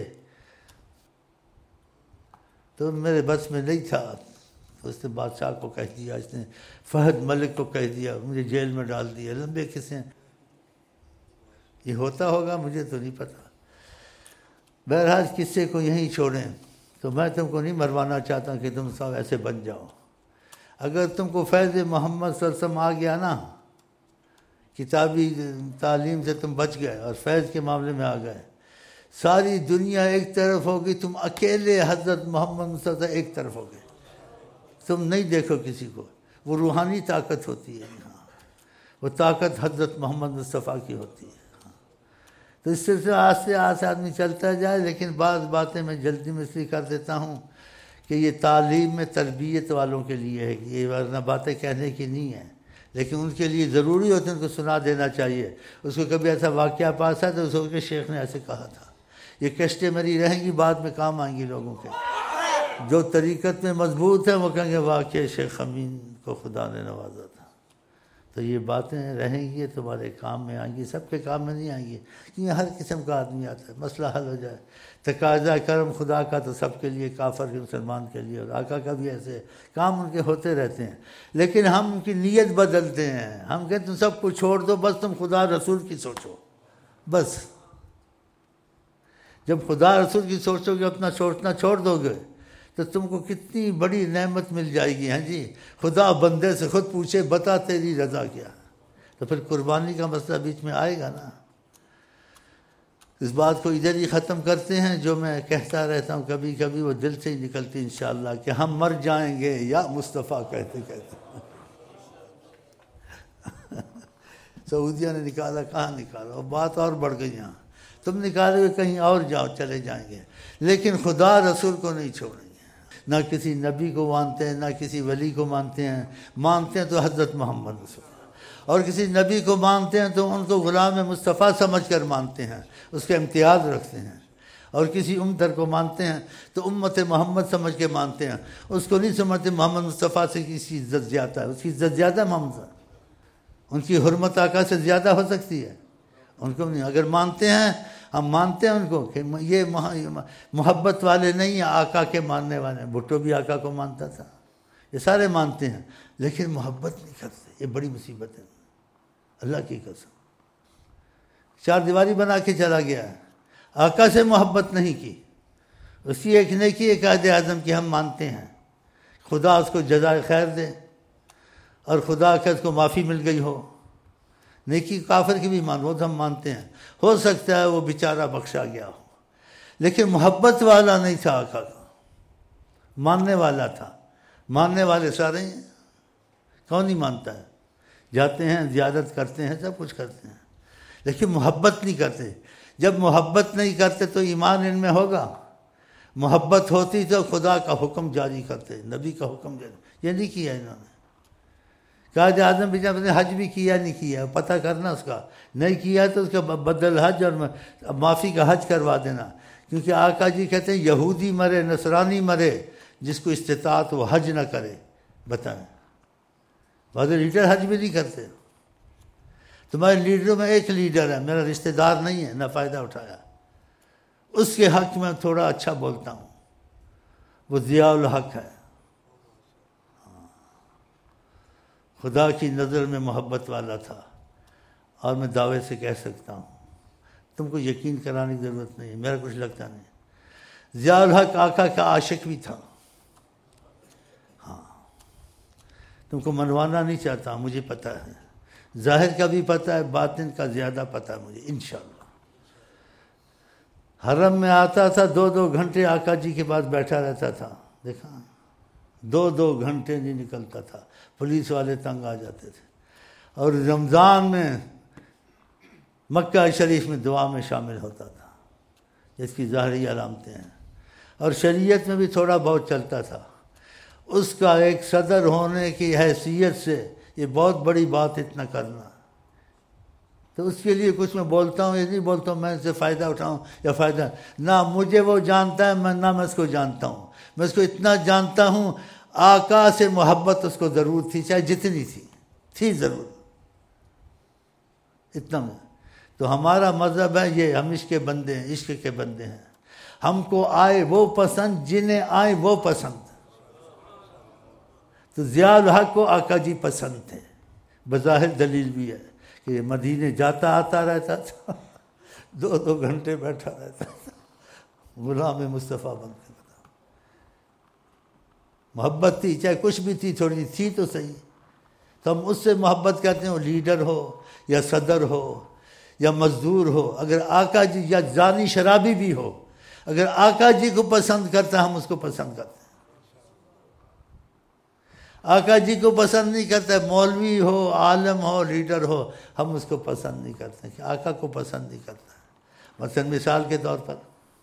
تو میرے بس میں نہیں تھا. تو اس نے بادشاہ کو کہہ دیا، اس نے فہد ملک کو کہہ دیا، مجھے جیل میں ڈال دیا. لمبے قصے ہیں، یہ ہوتا ہوگا مجھے تو نہیں پتا. بہرحال قصے کو یہیں چھوڑیں. تو میں تم کو نہیں مروانا چاہتا کہ تم سب ایسے بن جاؤ. اگر تم کو فیض محمد صلی اللہ علیہ وسلم آ گیا نا، کتابی تعلیم سے تم بچ گئے اور فیض کے معاملے میں آ گئے، ساری دنیا ایک طرف ہوگی، تم اکیلے حضرت محمد مصطفیٰ ایک طرف ہوگے. تم نہیں دیکھو کسی کو. وہ روحانی طاقت ہوتی ہے. وہ طاقت حضرت محمد مصطفیٰ کی ہوتی ہے. تو اس سلسلے آہستہ آہستہ آدمی چلتا جائے. لیکن بعض باتیں میں جلدی میں اس لیے کر دیتا ہوں کہ یہ تعلیم میں تربیت والوں کے لیے ہے، یہ ورنہ باتیں کہنے کی نہیں ہیں، لیکن ان کے لیے ضروری ہوتے ہیں، ان کو سنا دینا چاہیے. اس کو کبھی ایسا واقعہ پاس ہے تو اس کو کہ شیخ نے ایسے کہا تھا. یہ کشتیں میری رہیں گی، بعد میں کام آئیں گی لوگوں کے. جو طریقت میں مضبوط ہیں وہ کہیں گے واقعی شیخ امین کو خدا نے نوازا تھا. تو یہ باتیں رہیں گی، تمہارے کام میں آئیں گی. سب کے کام میں نہیں آئیں گی، کیونکہ ہر قسم کا آدمی آتا ہے، مسئلہ حل ہو جائے. تقاضا کرم خدا کا تو سب کے لیے، کافر کے مسلمان کے لیے، اور آقا کا بھی ایسے کام ان کے ہوتے رہتے ہیں. لیکن ہم ان کی نیت بدلتے ہیں. ہم کہتے تم سب کچھ چھوڑ دو، بس تم خدا رسول کی سوچو. بس جب خدا رسول کی سوچو گے، اپنا سوچنا چھوڑ دو گے، تو تم کو کتنی بڑی نعمت مل جائے گی. ہاں جی، خدا بندے سے خود پوچھے بتا تیری رضا کیا، تو پھر قربانی کا مسئلہ بیچ میں آئے گا نا. اس بات کو ادھر ہی ختم کرتے ہیں. جو میں کہتا رہتا ہوں کبھی کبھی وہ دل سے ہی نکلتی انشاءاللہ کہ ہم مر جائیں گے یا مصطفیٰ کہتے کہتے. سعودیہ نے نکالا، کہاں نکالا، وہ بات اور بڑھ گئی. یہاں تم نکالے ہوئے کہیں اور جاؤ، چلے جائیں گے، لیکن خدا رسول کو نہیں چھوڑیں گے. نہ کسی نبی کو مانتے ہیں، نہ کسی ولی کو مانتے ہیں. مانتے ہیں تو حضرت محمد رسول. اور کسی نبی کو مانتے ہیں تو ان کو غلام مصطفیٰ سمجھ کر مانتے ہیں، اس کا امتیاز رکھتے ہیں. اور کسی امتر کو مانتے ہیں تو امت محمد سمجھ کے مانتے ہیں، اس کو نہیں سمجھتے محمد مصطفیٰ سے کسی عزت زیادہ ہے. اس کی عزت زیادہ محمد، ان کی حرمت آقا سے زیادہ ہو سکتی ہے؟ ان کو نہیں. اگر مانتے ہیں، ہم مانتے ہیں ان کو کہ یہ محبت والے نہیں ہیں، آقا کے ماننے والے ہیں. بھٹو بھی آقا کو مانتا تھا، یہ سارے مانتے ہیں، لیکن محبت نہیں کرتے. یہ بڑی مصیبت ہے اللہ کی قسم. چار دیواری بنا کے چلا گیا ہے، آقا سے محبت نہیں کی. اس کی ایک نیکی ایک قائد اعظم کی ہم مانتے ہیں، خدا اس کو جزائے خیر دے، اور خدا کہ اس کو معافی مل گئی ہو. نیکی کافر کی بھی وہ ہم مانتے ہیں. ہو سکتا ہے وہ بیچارہ بخشا گیا ہو، لیکن محبت والا نہیں تھا آقا کا، ماننے والا تھا. ماننے والے سارے ہیں، کون نہیں مانتا ہے؟ جاتے ہیں، زیارت کرتے ہیں، سب کچھ کرتے ہیں، لیکن محبت نہیں کرتے. جب محبت نہیں کرتے تو ایمان ان میں ہوگا؟ محبت ہوتی تو خدا کا حکم جاری کرتے، نبی کا حکم جاری. یہ نہیں کیا انہوں نے. قائد اعظم بھی جب نے حج بھی کیا نہیں کیا، پتہ کرنا اس کا. نہیں کیا تو اس کا بدل حج اور معافی کا حج کروا دینا. کیونکہ آقا جی کہتے ہیں یہودی مرے، نصرانی مرے، جس کو استطاعت وہ حج نہ کرے. بتائیں، بعض لیڈر حج بھی نہیں کرتے. تمہارے لیڈروں میں ایک لیڈر ہے، میرا رشتہ دار نہیں ہے، نہ فائدہ اٹھایا، اس کے حق میں تھوڑا اچھا بولتا ہوں، وہ ضیاء الحق ہے. خدا کی نظر میں محبت والا تھا، اور میں دعوے سے کہہ سکتا ہوں، تم کو یقین کرانے کی ضرورت نہیں ہے، میرا کچھ لگتا نہیں. ضیاء الحق آقا کا عاشق بھی تھا. ہاں، تم کو منوانا نہیں چاہتا ہوں، مجھے پتہ ہے، ظاہر کا بھی پتہ ہے، باطن کا زیادہ پتہ ہے مجھے انشاءاللہ۔ حرم میں آتا تھا، 2 گھنٹے آقا جی کے پاس بیٹھا رہتا تھا، دیکھا 2 گھنٹے نہیں نکلتا تھا، پولیس والے تنگ آ جاتے تھے۔ اور رمضان میں مکہ شریف میں دعا میں شامل ہوتا تھا، جس کی ظاہری علامتیں ہیں، اور شریعت میں بھی تھوڑا بہت چلتا تھا۔ اس کا ایک صدر ہونے کی حیثیت سے یہ بہت بڑی بات اتنا کرنا، تو اس کے لیے کچھ میں بولتا ہوں، یہ نہیں بولتا ہوں میں اس سے فائدہ اٹھاؤں یا فائدہ، نہ مجھے وہ جانتا ہے، نہ میں اس کو جانتا ہوں، میں اس کو اتنا جانتا ہوں آقا سے محبت اس کو ضرور تھی، چاہے جتنی تھی ضرور، اتنا میں۔ تو ہمارا مذہب ہے یہ، ہم عشق کے بندے ہیں، عشق کے بندے ہیں، ہم کو آئے وہ پسند جنہیں آئے وہ پسند۔ تو ضیاء الحق کو آقا جی پسند تھے، بظاہر دلیل بھی ہے کہ یہ مدینے جاتا آتا رہتا تھا، 2 گھنٹے بیٹھا رہتا تھا، غلام مصطفیٰ بن کے۔ محبت تھی، چاہے کچھ بھی تھی، تھوڑی تھی تو صحیح، تو ہم اس سے محبت کرتے ہیں، وہ لیڈر ہو یا صدر ہو یا مزدور ہو، اگر آقا جی یا زانی شرابی بھی ہو، اگر آقا جی کو پسند کرتا ہم اس کو پسند کرتے ہیں۔ آقا جی کو پسند نہیں کرتا، مولوی ہو، عالم ہو، لیڈر ہو، ہم اس کو پسند نہیں کرتے کہ آقا کو پسند نہیں کرتا ہے۔ مثلا مثال کے طور پر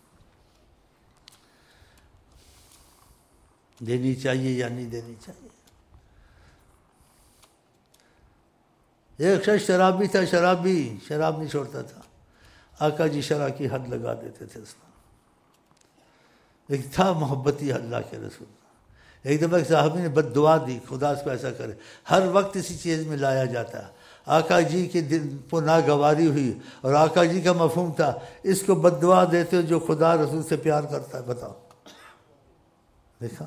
دینی چاہیے یا نہیں دینی چاہیے۔ ایک شخص شرابی تھا، شراب نہیں چھوڑتا تھا، آقا جی شراب کی حد لگا دیتے تھے اس پر۔ ایک تھا محبتی اللہ کے رسول، ایک دفعہ ایک صحابی نے بد دعا دی، خدا اس کو ایسا کرے، ہر وقت اسی چیز میں لایا جاتا ہے۔ آقا جی کے دل کو ناگواری ہوئی، اور آقا جی کا مفہوم تھا اس کو بد دعا دیتے ہو جو خدا رسول سے پیار کرتا ہے، بتاؤ، دیکھا۔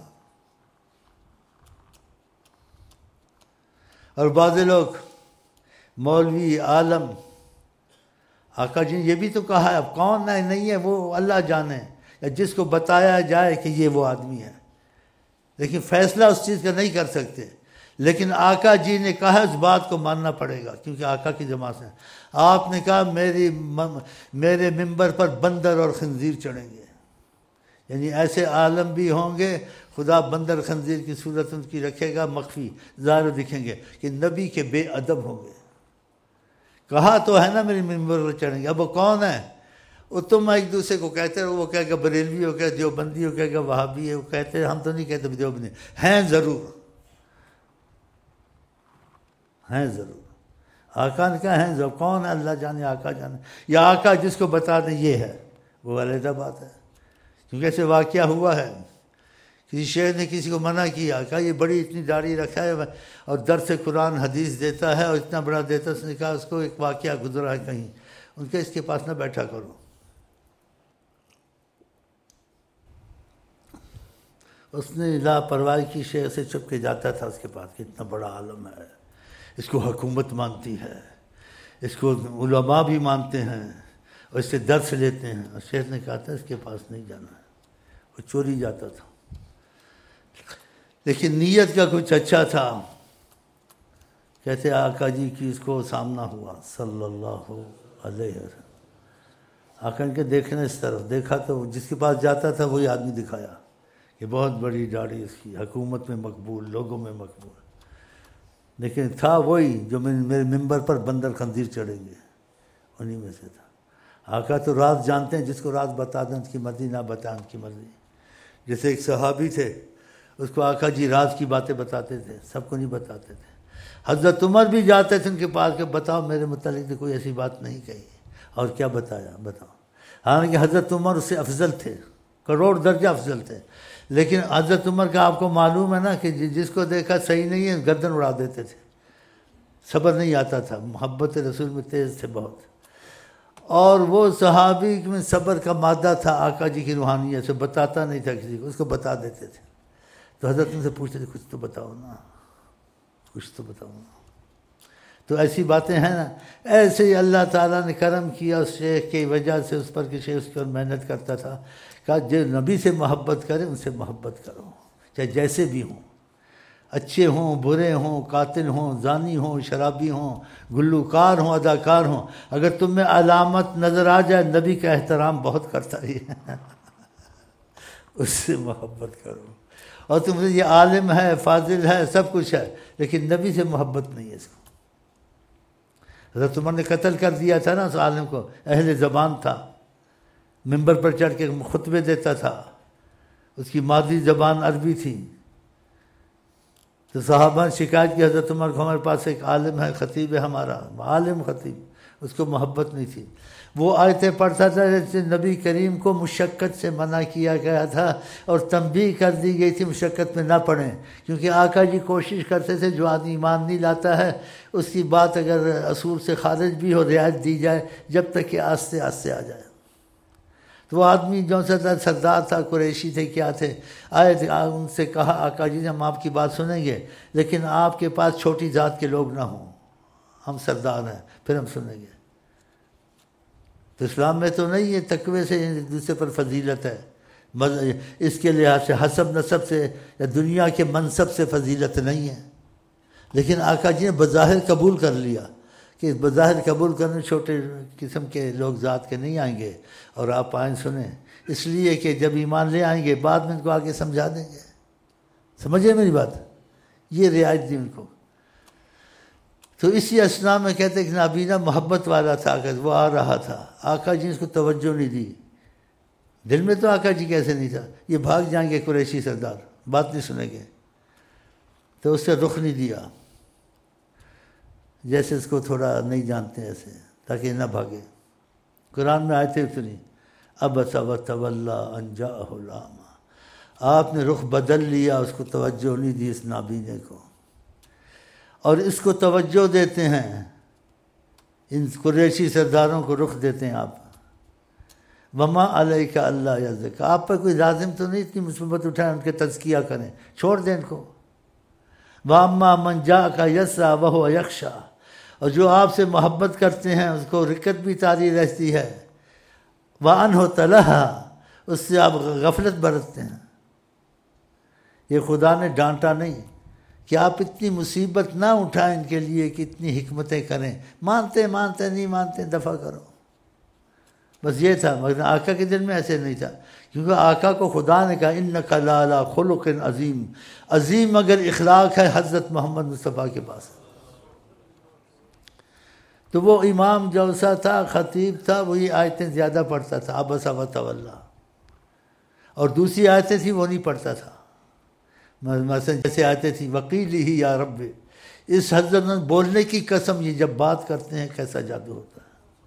اور بعض لوگ مولوی، عالم، آقا جی نے یہ بھی تو کہا ہے، اب کون ہے نہیں ہے وہ اللہ جانے، یا جس کو بتایا جائے کہ یہ وہ آدمی ہے، لیکن فیصلہ اس چیز کا نہیں کر سکتے، لیکن آقا جی نے کہا اس بات کو ماننا پڑے گا، کیونکہ آقا کی جماعت سے آپ نے کہا میرے ممبر پر بندر اور خنزیر چڑھیں گے، یعنی ایسے عالم بھی ہوں گے خدا بندر خنزیر کی صورت ان کی رکھے گا، مخفی ظاہر دکھیں گے کہ نبی کے بے ادب ہوں گے۔ کہا تو ہے نا میری ممبر پر چڑھیں گے، اب وہ کون ہے؟ وہ تم ایک دوسرے کو کہتے رہو، وہ کہے گا بریلوی ہو گیا، دیوبندی ہو کہے گا وہابی ہے، وہ کہتے ہیں ہم تو نہیں کہتے دیوبندی ہیں، ضرور ہیں، ضرور آقا نے کہا ہیں ضرور، کون ہے اللہ جانے، آقا جانے، یا آقا جس کو بتا دیں یہ ہے، وہ علیحدہ بات ہے۔ کیونکہ ایسے واقعہ ہوا ہے، کسی شیخ نے کسی کو منع کیا، کہا یہ بڑی اتنی داڑھی رکھا ہے اور درس قرآن حدیث دیتا ہے اور اتنا بڑا دیتا ہے، اس نے کہا اس کو ایک واقعہ گزرا ہے کہیں، ان کے اس کے پاس نہ بیٹھا کرو۔ اس نے لاپرواہی کی، شیخ سے چھپ کے جاتا تھا اس کے پاس کہ اتنا بڑا عالم ہے، اس کو حکومت مانتی ہے، اس کو علماء بھی مانتے ہیں اور اس سے درس لیتے ہیں، اور شیخ نے کہا تھا اس کے پاس نہیں جانا ہے، وہ چوری جاتا تھا، لیکن نیت کا کچھ اچھا تھا۔ کہتے آقا جی کی اس کو سامنا ہوا صلی اللہ علیہ وسلم، آقا ان کے دیکھنے اس طرف دیکھا تو جس کے پاس جاتا تھا وہی آدمی دکھایا کہ بہت بڑی داڑھی اس کی، حکومت میں مقبول، لوگوں میں مقبول، لیکن تھا وہی جو میرے ممبر پر بندر خنزیر چڑھیں گے، انہی میں سے تھا۔ آقا تو راز جانتے ہیں، جس کو راز بتا دیں ان کی مرضی، نہ بتائیں ان کی مرضی۔ جیسے ایک صحابی تھے، اس کو آقا جی راز کی باتیں بتاتے تھے، سب کو نہیں بتاتے تھے۔ حضرت عمر بھی جاتے تھے ان کے پاس کہ بتاؤ میرے متعلق تو کوئی ایسی بات نہیں کہی، اور کیا بتایا بتاؤ۔ حالانکہ حضرت عمر اس سے افضل تھے، کروڑ درجہ افضل تھے، لیکن حضرت عمر کا آپ کو معلوم ہے نا کہ جس کو دیکھا صحیح نہیں ہے گردن اڑا دیتے تھے، صبر نہیں آتا تھا، محبت رسول میں تیز تھے بہت، اور وہ صحابی میں صبر کا مادہ تھا، آقا جی کی روحانیت سے بتاتا نہیں تھا کسی کو، اس کو بتا دیتے تھے۔ تو حضرت ان سے پوچھتے تھے کچھ تو بتاؤ نا، کچھ تو بتاؤ نا۔ تو ایسی باتیں ہیں نا، ایسے ہی اللہ تعالیٰ نے کرم کیا اس شیخ کی وجہ سے اس پر کہ شیخ اس کی اور محنت کرتا تھا، کہا جو نبی سے محبت کرے ان سے محبت کرو، چاہے جیسے بھی ہوں۔ اچھے ہوں برے ہوں، قاتل ہوں زانی ہوں، شرابی ہوں، گلوکار ہوں اداکار ہوں، اگر تم میں علامت نظر آ جائے نبی کا احترام بہت کرتا ہے اس سے محبت کرو۔ اور تم سے یہ عالم ہے فاضل ہے سب کچھ ہے لیکن نبی سے محبت نہیں ہے اس کو۔ حضرت عمر نے قتل کر دیا تھا نا اس عالم کو، اہل زبان تھا، منبر پر چڑھ کے خطبے دیتا تھا، اس کی مادری زبان عربی تھی، تو صحابہ نے شکایت کی حضرت عمر کو، ہمارے پاس ایک عالم ہے خطیب ہے ہمارا، عالم خطیب، اس کو محبت نہیں تھی۔ وہ آیتیں پڑھتا تھا جیسے نبی کریم کو مشقت سے منع کیا گیا تھا اور تنبیہ کر دی گئی تھی مشقت میں نہ پڑھیں، کیونکہ آقا جی کوشش کرتے تھے جو آدمی ایمان نہیں لاتا ہے اس کی بات اگر اصول سے خارج بھی ہو رعایت دی جائے جب تک کہ آہستہ آہستہ آ جائے۔ تو وہ آدمی جو سردار تھا، قریشی تھے، کیا تھے، آئے ان سے کہا آقا جی ہم آپ کی بات سنیں گے لیکن آپ کے پاس چھوٹی ذات کے لوگ نہ ہوں، ہم سردار ہیں پھر ہم سنیں گے۔ تو اسلام میں تو نہیں ہے تقوی سے دوسرے پر فضیلت ہے، اس کے لحاظ سے حسب نسب سے یا دنیا کے منصب سے فضیلت نہیں ہے، لیکن آقا جی نے بظاہر قبول کر لیا کہ بظاہر قبول کرنے چھوٹے قسم کے لوگ ذات کے نہیں آئیں گے اور آپ آئیں سنیں، اس لیے کہ جب ایمان لے آئیں گے بعد میں ان کو آگے سمجھا دیں گے۔ سمجھے میری بات؟ یہ رعایت دی ان کو۔ تو اسی اسنا میں کہتے ہیں کہ نابینا محبت والا تھا، اگر وہ آ رہا تھا آقا جی اس کو توجہ نہیں دی، دل میں تو آقا جی کیسے نہیں تھا، یہ بھاگ جائیں گے قریشی سردار بات نہیں سنیں گے، تو اس سے رخ نہیں دیا، جیسے اس کو تھوڑا نہیں جانتے ایسے تاکہ نہ بھاگے۔ قرآن میں آیتیں اتنی عبس وتولی ان جاءہ الاعمی، آپ نے رخ بدل لیا، اس کو توجہ نہیں دی اس نابینے کو، اور اس کو توجہ دیتے ہیں، ان قریشی سرداروں کو رخ دیتے ہیں آپ۔ وما علیک اللہ یزک، آپ پر کوئی لازم تو نہیں اتنی مصیبت اٹھائیں ان کے تزکیہ کریں، چھوڑ دیں ان کو۔ واما من جاءک یسعی وہو یخشی، اور جو آپ سے محبت کرتے ہیں اس کو رکت بھی طاری رہتی ہے، وعنہ تلہی، اس سے آپ غفلت برتتے ہیں۔ یہ خدا نے ڈانٹا نہیں کہ آپ اتنی مصیبت نہ اٹھائیں ان کے لیے کہ اتنی حکمتیں کریں، مانتے نہیں مانتے دفع کرو، بس یہ تھا۔ مگر آقا کے دل میں ایسے نہیں تھا، کیونکہ آقا کو خدا نے کہا انک لعلی خلق عظیم، عظیم اگر اخلاق ہے حضرت محمد مصطفیٰ کے پاس۔ تو وہ امام جلسہ تھا، خطیب تھا، وہی آیتیں زیادہ پڑھتا تھا، عبس وتولی، اور دوسری آیتیں تھیں وہ نہیں پڑھتا تھا۔ مثلا جیسے آیتیں تھیں وقیلہ یا رب، اس حضرت نے بولنے کی قسم، یہ جب بات کرتے ہیں کیسا جادو ہوتا ہے،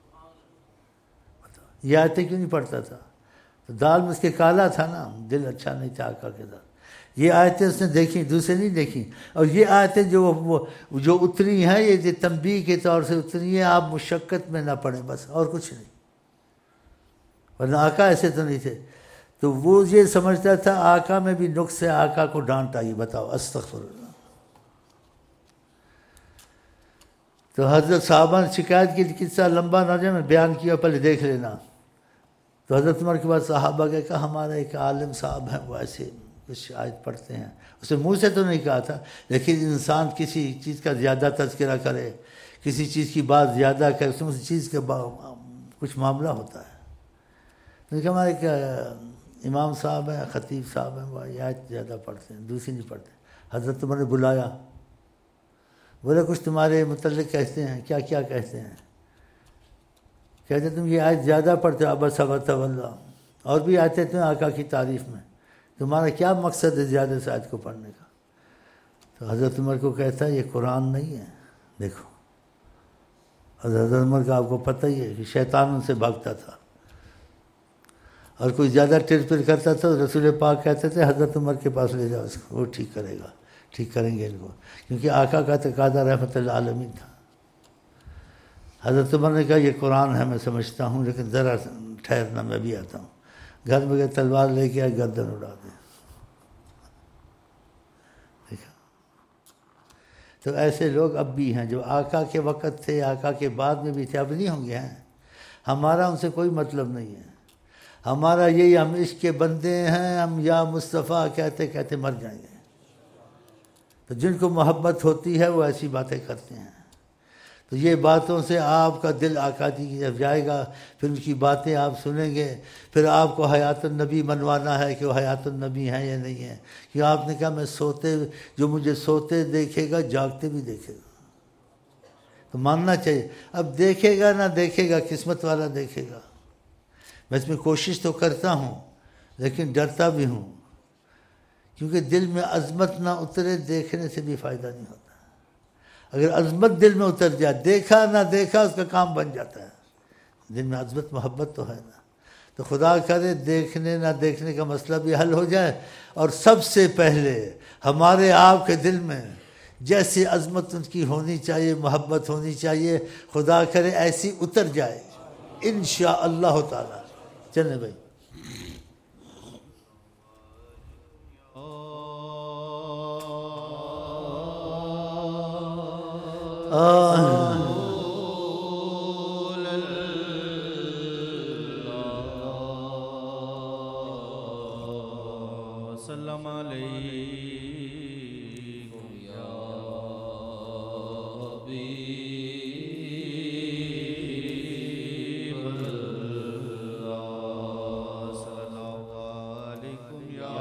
یہ آیتیں کیوں نہیں پڑھتا تھا؟ تو دال میں اس کے کالا تھا نا، دل اچھا نہیں تھا آقا کے ساتھ۔ یہ آیتیں اس نے دیکھیں، دوسرے نہیں دیکھیں، اور یہ آیتیں جو اتری ہیں یہ تنبیہ کے طور سے اتری ہیں، آپ مشقت میں نہ پڑیں بس، اور کچھ نہیں، ورنہ آقا ایسے تو نہیں تھے۔ تو وہ یہ سمجھتا تھا آقا میں بھی نقص ہے، آقا کو ڈانٹا، یہ بتاؤ، استغفر اللہ۔ تو حضرت صحابہ نے شکایت کی، قصہ لمبا نہ جائے میں بیان کیا، پہلے دیکھ لینا۔ تو حضرت عمر کے بعد صحابہ کے کہا ہمارا ایک عالم صاحب ہیں، وہ ایسے کچھ آیت پڑھتے ہیں، اسے منہ سے تو نہیں کہا تھا، لیکن انسان کسی چیز کا زیادہ تذکرہ کرے، کسی چیز کی بات زیادہ کرے، اس میں اس چیز کا کچھ معاملہ ہوتا ہے۔ تو ہمارے ایک امام صاحب ہیں، خطیب صاحب ہیں، وہ آیت زیادہ پڑھتے ہیں، دوسری نہیں پڑھتے۔ حضرت عمر نے بلایا، بولے کچھ تمہارے متعلق کہتے ہیں، کیا کیا کہتے ہیں؟ کہتے تم یہ آیت زیادہ پڑھتے ہو، عبس وتولی، اور بھی آیتیں تمہیں آقا کی تعریف میں، تمہارا کیا مقصد ہے زیادہ سے آیت کو پڑھنے کا؟ تو حضرت عمر کو کہتا ہے یہ قرآن نہیں ہے، دیکھو۔ حضرت عمر کا آپ کو پتہ ہی ہے کہ شیطان ان سے بھاگتا تھا، اور کوئی زیادہ ٹر پھر کرتا تھا تو رسول پاک کہتے تھے حضرت عمر کے پاس لے جاؤ اس کو، وہ ٹھیک کرے گا، ٹھیک کریں گے ان کو، کیونکہ آقا کا تقاضا رحمت للعالمین تھا۔ حضرت عمر نے کہا یہ قرآن ہے میں سمجھتا ہوں، لیکن ذرا ٹھہرنا میں بھی آتا ہوں۔ گھر میں گئے، تلوار لے کے آئے، گردن اڑا دیں۔ دیکھا، تو ایسے لوگ اب بھی ہیں جو آقا کے وقت تھے، آقا کے بعد میں بھی تھے، اب نہیں ہوں گے ہیں۔ ہمارا ان سے کوئی مطلب نہیں ہے، ہمارا یہی ہم عشق کے بندے ہیں، ہم یا مصطفیٰ کہتے کہتے مر جائیں گے۔ تو جن کو محبت ہوتی ہے وہ ایسی باتیں کرتے ہیں. تو یہ باتوں سے آپ کا دل آقا جی کی طرف جائے گا، پھر ان کی باتیں آپ سنیں گے. پھر آپ کو حیات النبی منوانا ہے کہ وہ حیات النبی ہیں یا نہیں ہیں. کہ آپ نے کہا میں جو مجھے سوتے دیکھے گا جاگتے بھی دیکھے گا. تو ماننا چاہیے. اب دیکھے گا نہ دیکھے گا، قسمت والا دیکھے گا. میں اس میں کوشش تو کرتا ہوں لیکن ڈرتا بھی ہوں، کیونکہ دل میں عظمت نہ اترے دیکھنے سے بھی فائدہ نہیں ہوتا. اگر عظمت دل میں اتر جائے، دیکھا نہ دیکھا اس کا کام بن جاتا ہے. دل میں عظمت محبت تو ہے نا. تو خدا کرے دیکھنے نہ دیکھنے کا مسئلہ بھی حل ہو جائے، اور سب سے پہلے ہمارے آپ کے دل میں جیسی عظمت ان کی ہونی چاہیے، محبت ہونی چاہیے، خدا کرے ایسی اتر جائے انشاءاللہ تعالی. چلیں بھائی. سلام علیکم یا حبیب اللہ، سلام علیکم یا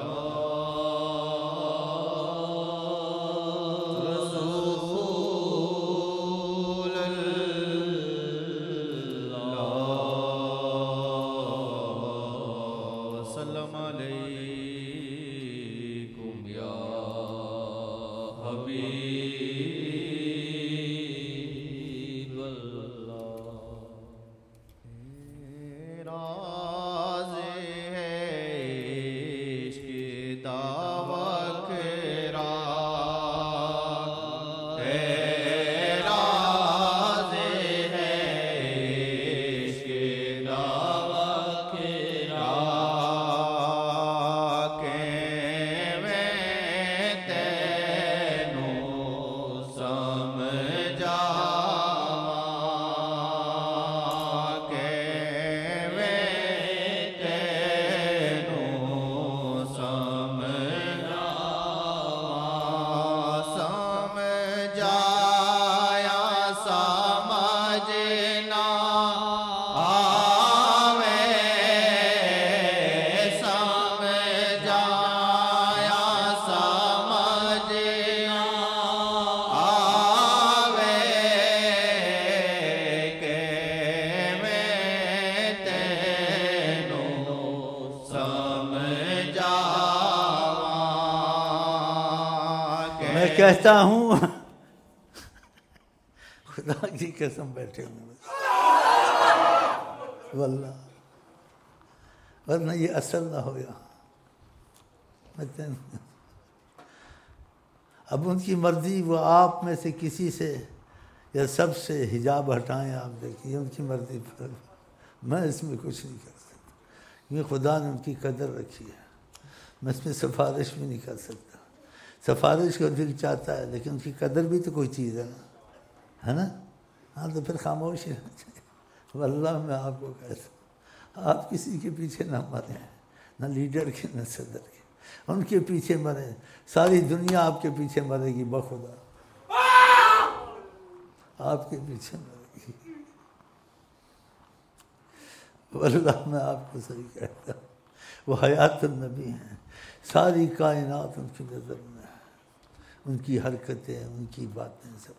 رسول اللہ، سلام علیکم یا حبیب اللہ. راز ہے عشق دعوت را، راز ہے عشق دعوت را، کہ میں تینوں سمجھاواں، کہ میں تینوں سمجھاواں. سمجھایا سمجھنا آوے، سمجھایا سمجھنا آوے، کہ میں تینوں سمجھاواں. میں کہتا ہوں خدا کی قسم بیٹھے ہوئے واللہ، ورنہ یہ اصل نہ ہو گیا. اب ان کی مرضی، وہ آپ میں سے کسی سے یا سب سے حجاب ہٹائیں. آپ دیکھیے ان کی مرضی پر، میں اس میں کچھ نہیں کر سکتا، کیونکہ خدا نے ان کی قدر رکھی ہے. میں اس میں سفارش بھی نہیں کر سکتا. سفارش کو دل چاہتا ہے لیکن ان کی قدر بھی تو کوئی چیز ہے نا، ہے نا. ہاں تو پھر خاموش ہی رہنا چاہیے. واللہ میں آپ کو کہتا ہوں، آپ کسی کے پیچھے نہ مریں، نہ لیڈر کے نہ صدر کے. ان کے پیچھے مریں، ساری دنیا آپ کے پیچھے مرے گی، بخدا آپ کے پیچھے مرے گی. واللہ میں آپ کو صحیح کہتا ہوں، وہ حیات النبی ہیں. ساری کائنات ان کی نظر میں ہے، ان کی حرکتیں، ان کی باتیں سب.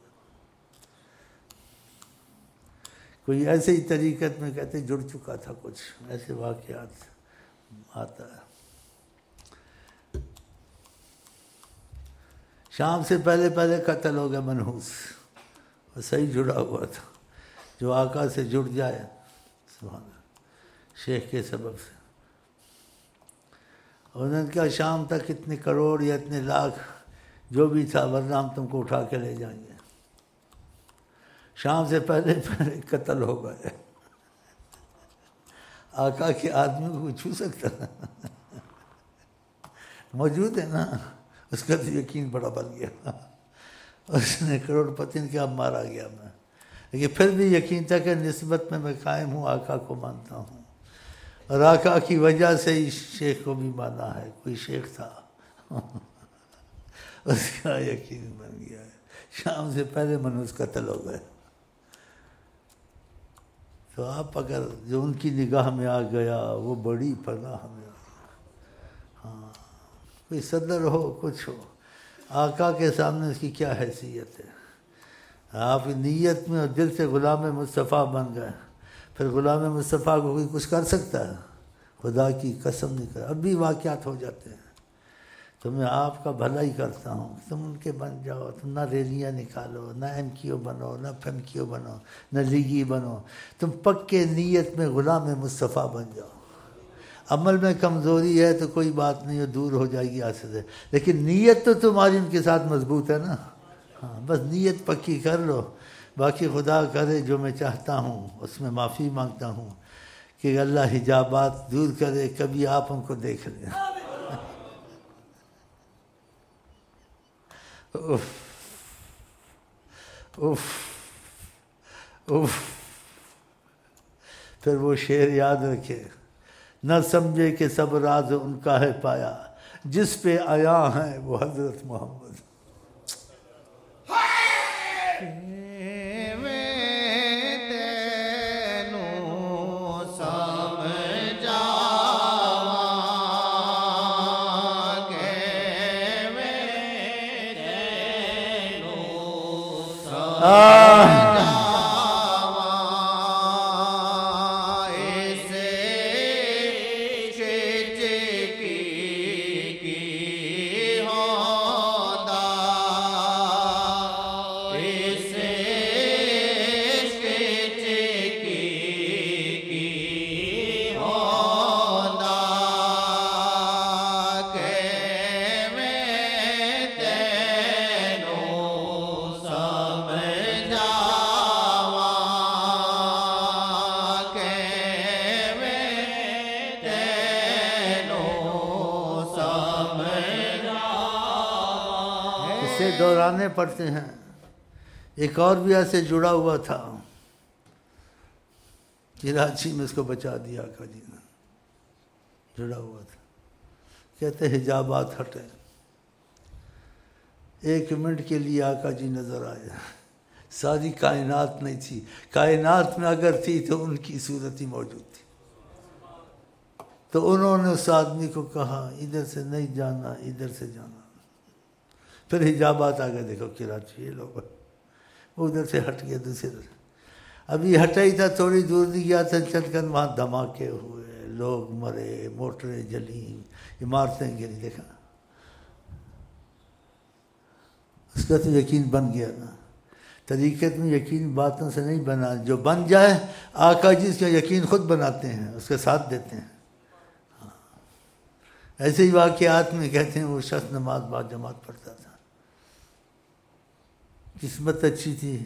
کوئی ایسے ہی طریقت میں کہتے جڑ چکا تھا، کچھ ایسے واقعات آتا ہے. شام سے پہلے قتل ہو گیا منحوس، وہ صحیح جڑا ہوا تھا. جو آقا سے جڑ جائے سبحان اللہ، شیخ کے سبب سے. اور انہوں نے کہا شام تک اتنے کروڑ یا اتنے لاکھ جو بھی تھا، ورنہ ہم تم کو اٹھا کے لے جائیں گے. شام سے پہلے قتل ہو گئے. آقا کے آدمی کو چھو سکتا موجود ہے نا، اس کا تو یقین بڑا بن گیا. اس نے کروڑ پتی نے کہا اب مارا گیا میں، لیکن پھر بھی یقین تھا کہ نسبت میں قائم ہوں، آقا کو مانتا ہوں. اور آقا کی وجہ سے ہی شیخ کو بھی مانا ہے. کوئی شیخ تھا اس کا یقین بن گیا ہے، شام سے پہلے منوس قتل ہو گئے۔ تو آپ اگر جو ان کی نگاہ میں آ گیا وہ بڑی پناہ میں آ گیا۔ ہاں، کوئی صدر ہو کچھ ہو، آقا کے سامنے اس کی کیا حیثیت ہے؟ آپ کی نیت میں اور دل سے غلام مصطفیٰ بن گئے، پھر غلام مصطفیٰ کو کوئی کچھ کر سکتا ہے؟ خدا کی قسم نہیں کر، اب بھی واقعات ہو جاتے ہیں۔ تو میں آپ کا بھلا ہی کرتا ہوں، تم ان کے بن جاؤ، تم نہ ریلیاں نکالو، نہ ایم کیو بنو، نہ فیم کیو بنو، نہ لیگی بنو، تم پکے نیت میں غلام مصطفیٰ بن جاؤ۔ عمل میں کمزوری ہے تو کوئی بات نہیں ہے، دور ہو جائے گی آسے سے، لیکن نیت تو تمہاری ان کے ساتھ مضبوط ہے نا۔ ہاں، بس نیت پکی کر لو، باقی خدا کرے جو میں چاہتا ہوں، اس میں معافی مانگتا ہوں کہ اللہ حجابات دور کرے، کبھی آپ ان کو دیکھ لیں۔ اف اف اف۔ پھر وہ شعر یاد رکھے، نہ سمجھے کہ سب راز ان کا ہے پایا، جس پہ آیا ہے وہ حضرت محمد۔ دہرانے پڑتے ہیں۔ ایک اور بھی ایسے جڑا ہوا تھا، کراچی میں اس کو بچا دیا آقا جی نے، جڑا ہوا تھا، کہتے حجابات ہٹے، 1 منٹ کے لیے آقا جی نظر آئے، ساری کائنات نہیں تھی، کائنات میں اگر تھی تو ان کی صورت ہی موجود تھی۔ تو انہوں نے اس آدمی کو کہا ادھر سے نہیں جانا، ادھر سے جانا۔ پھر حجابات آ گئے، دیکھو کراچی یہ لوگ، وہ ادھر سے ہٹ گیا دوسرے۔ ابھی ہٹا ہی تھا، تھوڑی دور نہیں گیا تھا، چل کر وہاں دھماکے ہوئے، لوگ مرے، موٹریں جلیں، عمارتیں گری۔ دیکھا اس کا تو یقین بن گیا نا۔ طریقت میں یقین باتوں سے نہیں بنا، جو بن جائے آقا جی اس کا یقین خود بناتے ہیں، اس کا ساتھ دیتے ہیں۔ ایسے ہی واقعات میں کہتے ہیں وہ شخص نماز بعد جماعت پڑھتا تھا، قسمت اچھی تھی،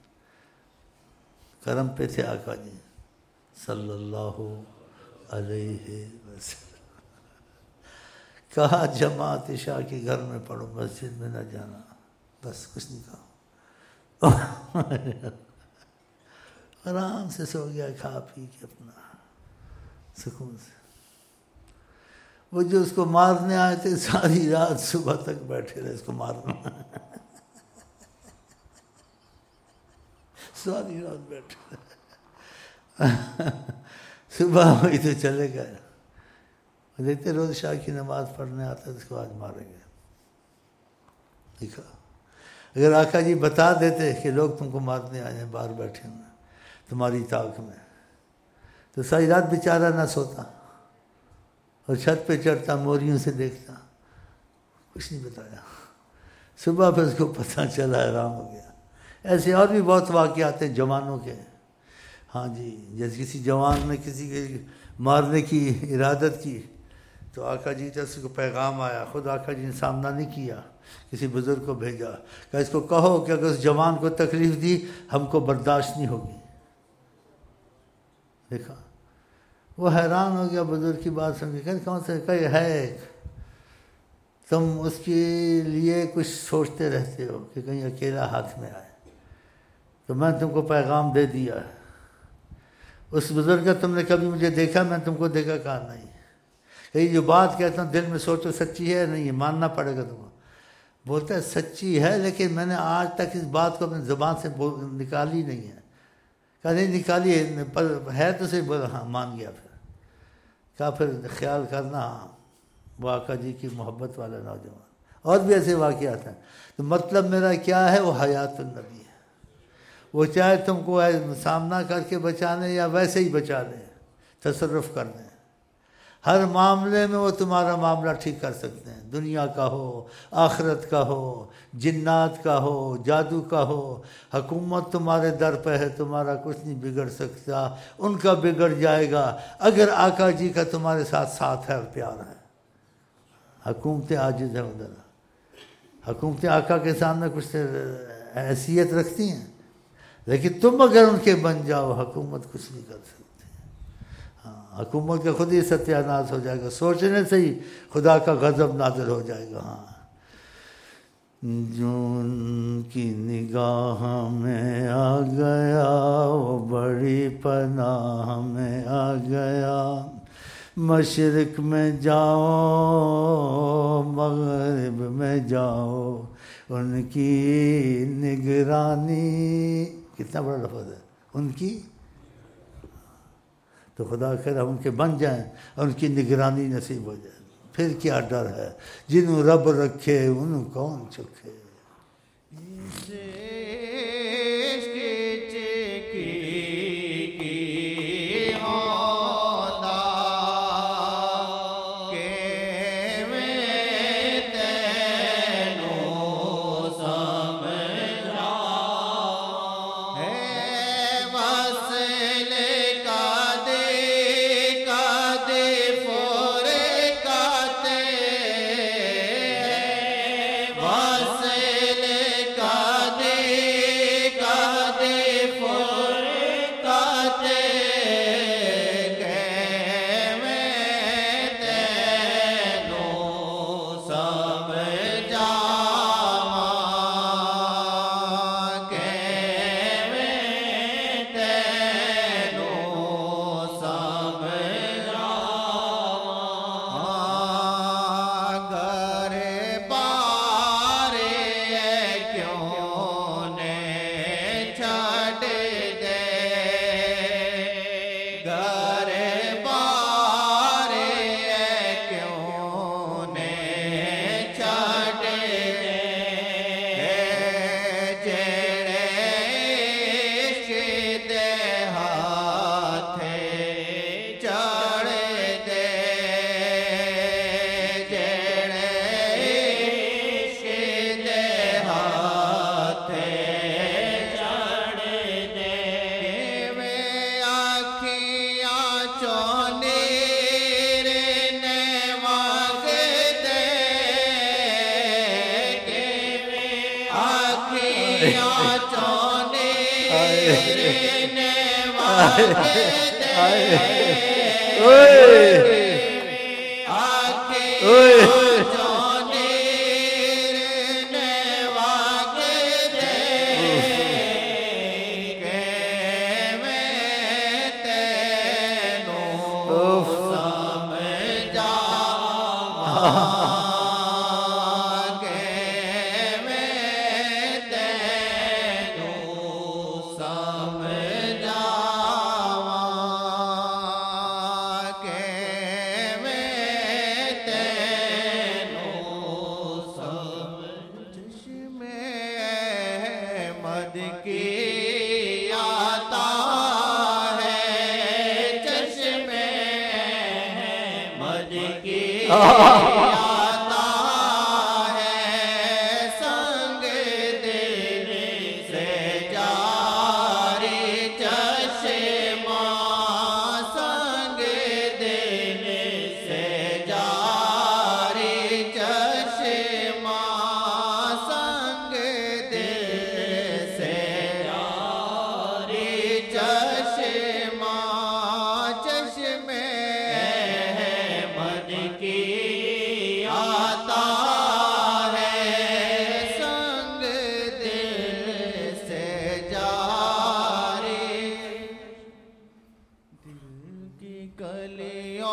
کرم پہ تھے آقا جی صلی اللہ علیہ وسلم۔ کہا جماعت عشاء کے گھر میں پڑھو، مسجد میں نہ جانا، بس کچھ نہیں کہا، آرام سے سو گیا، کھا پی کے اپنا سکون سے۔ وہ جو اس کو مارنے آئے تھے ساری رات صبح تک بیٹھے رہے اس کو مارنا، ساری رات بیٹھے، صبح ہوئی تو چلے گئے۔ دیکھتے روز شاہ کی نماز پڑھنے آتا ہے، اس کو آج ماریں گے۔ دیکھا، اگر آقا جی بتا دیتے کہ لوگ تم کو مارنے آئے ہیں، باہر بیٹھے ہوئے تمہاری طاق میں، تو ساری رات بیچارہ نہ سوتا اور چھت پہ چڑھتا، موریوں سے دیکھتا، کچھ نہیں بتایا۔ صبح پہ اس کو پتہ چلا، حیران ہو گیا۔ ایسے اور بھی بہت واقعات ہیں جوانوں کے، ہاں جی، جیسے کسی جوان نے کسی کے مارنے کی ارادت کی تو آقا جی سے اس کو پیغام آیا، خود آقا جی نے سامنا نہیں کیا، کسی بزرگ کو بھیجا کہ اس کو کہو کہ اگر اس جوان کو تکلیف دی ہم کو برداشت نہیں ہوگی۔ دیکھا، وہ حیران ہو گیا بزرگ کی بات سن کے، کہ کون سے کہ ہے، تم اس کے لیے کچھ سوچتے رہتے ہو کہ کہیں اکیلا ہاتھ میں آئے، تو میں تم کو پیغام دے دیا ہے۔ اس بزرگ کا تم نے کبھی مجھے دیکھا، میں تم کو دیکھا، کہا نہیں۔ یہ جو بات کہتا ہوں دل میں سوچو سچی ہے نہیں، ماننا پڑے گا تم کو۔ بولتا ہے سچی ہے، لیکن میں نے آج تک اس بات کو اپنی زبان سے نکالی نہیں ہے. کہا نہیں نکالی ہے تو صحیح. بولا ہاں مان گیا. پھر کہا پھر خیال کرنا وہ آقا جی کی محبت والا نوجوان. اور بھی ایسے واقعات ہیں. تو مطلب میرا کیا ہے، وہ حیات النبی ہے. وہ چاہے تم کو سامنا کر کے بچانے یا ویسے ہی بچا لیں، تصرف کر دیں. ہر معاملے میں وہ تمہارا معاملہ ٹھیک کر سکتے ہیں. دنیا کا ہو، آخرت کا ہو، جنات کا ہو، جادو کا ہو. حکومت تمہارے در پہ ہے، تمہارا کچھ نہیں بگڑ سکتا. ان کا بگڑ جائے گا اگر آقا جی کا تمہارے ساتھ ساتھ ہے اور پیار ہے. حکومتیں عاجز ہیں ادھر. حکومتیں آقا کے سامنے کچھ حیثیت رکھتی ہیں، لیکن تم اگر ان کے بن جاؤ حکومت کچھ نہیں کر سکتی. ہاں حکومت کا خود ہی ستیہ ناش ہو جائے گا. سوچنے سے ہی خدا کا غضب نازل ہو جائے گا. ہاں جو ان کی نگاہ میں آ گیا وہ بڑی پناہ میں آ گیا. مشرق میں جاؤ مغرب میں جاؤ ان کی نگرانی. کتنا بڑا لفظ ہے ان کی. تو خدا خیر ہم ان کے بن جائیں اور ان کی نگرانی نصیب ہو جائے. پھر کیا ڈر ہے، جنہوں رب رکھے انہوں کون چکھے.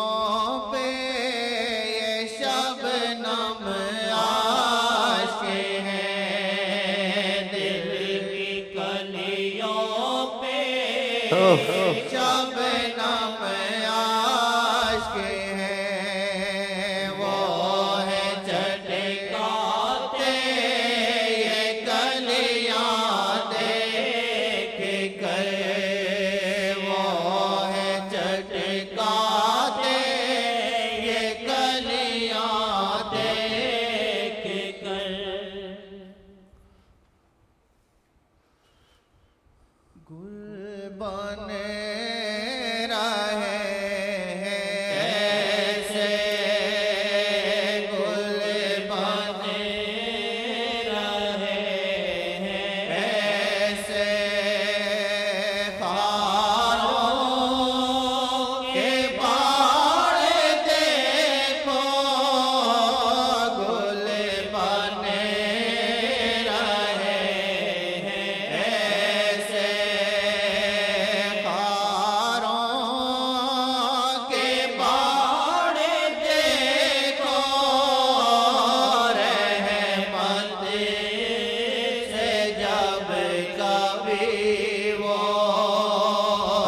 کلیوں پہ یہ شبنم عاشق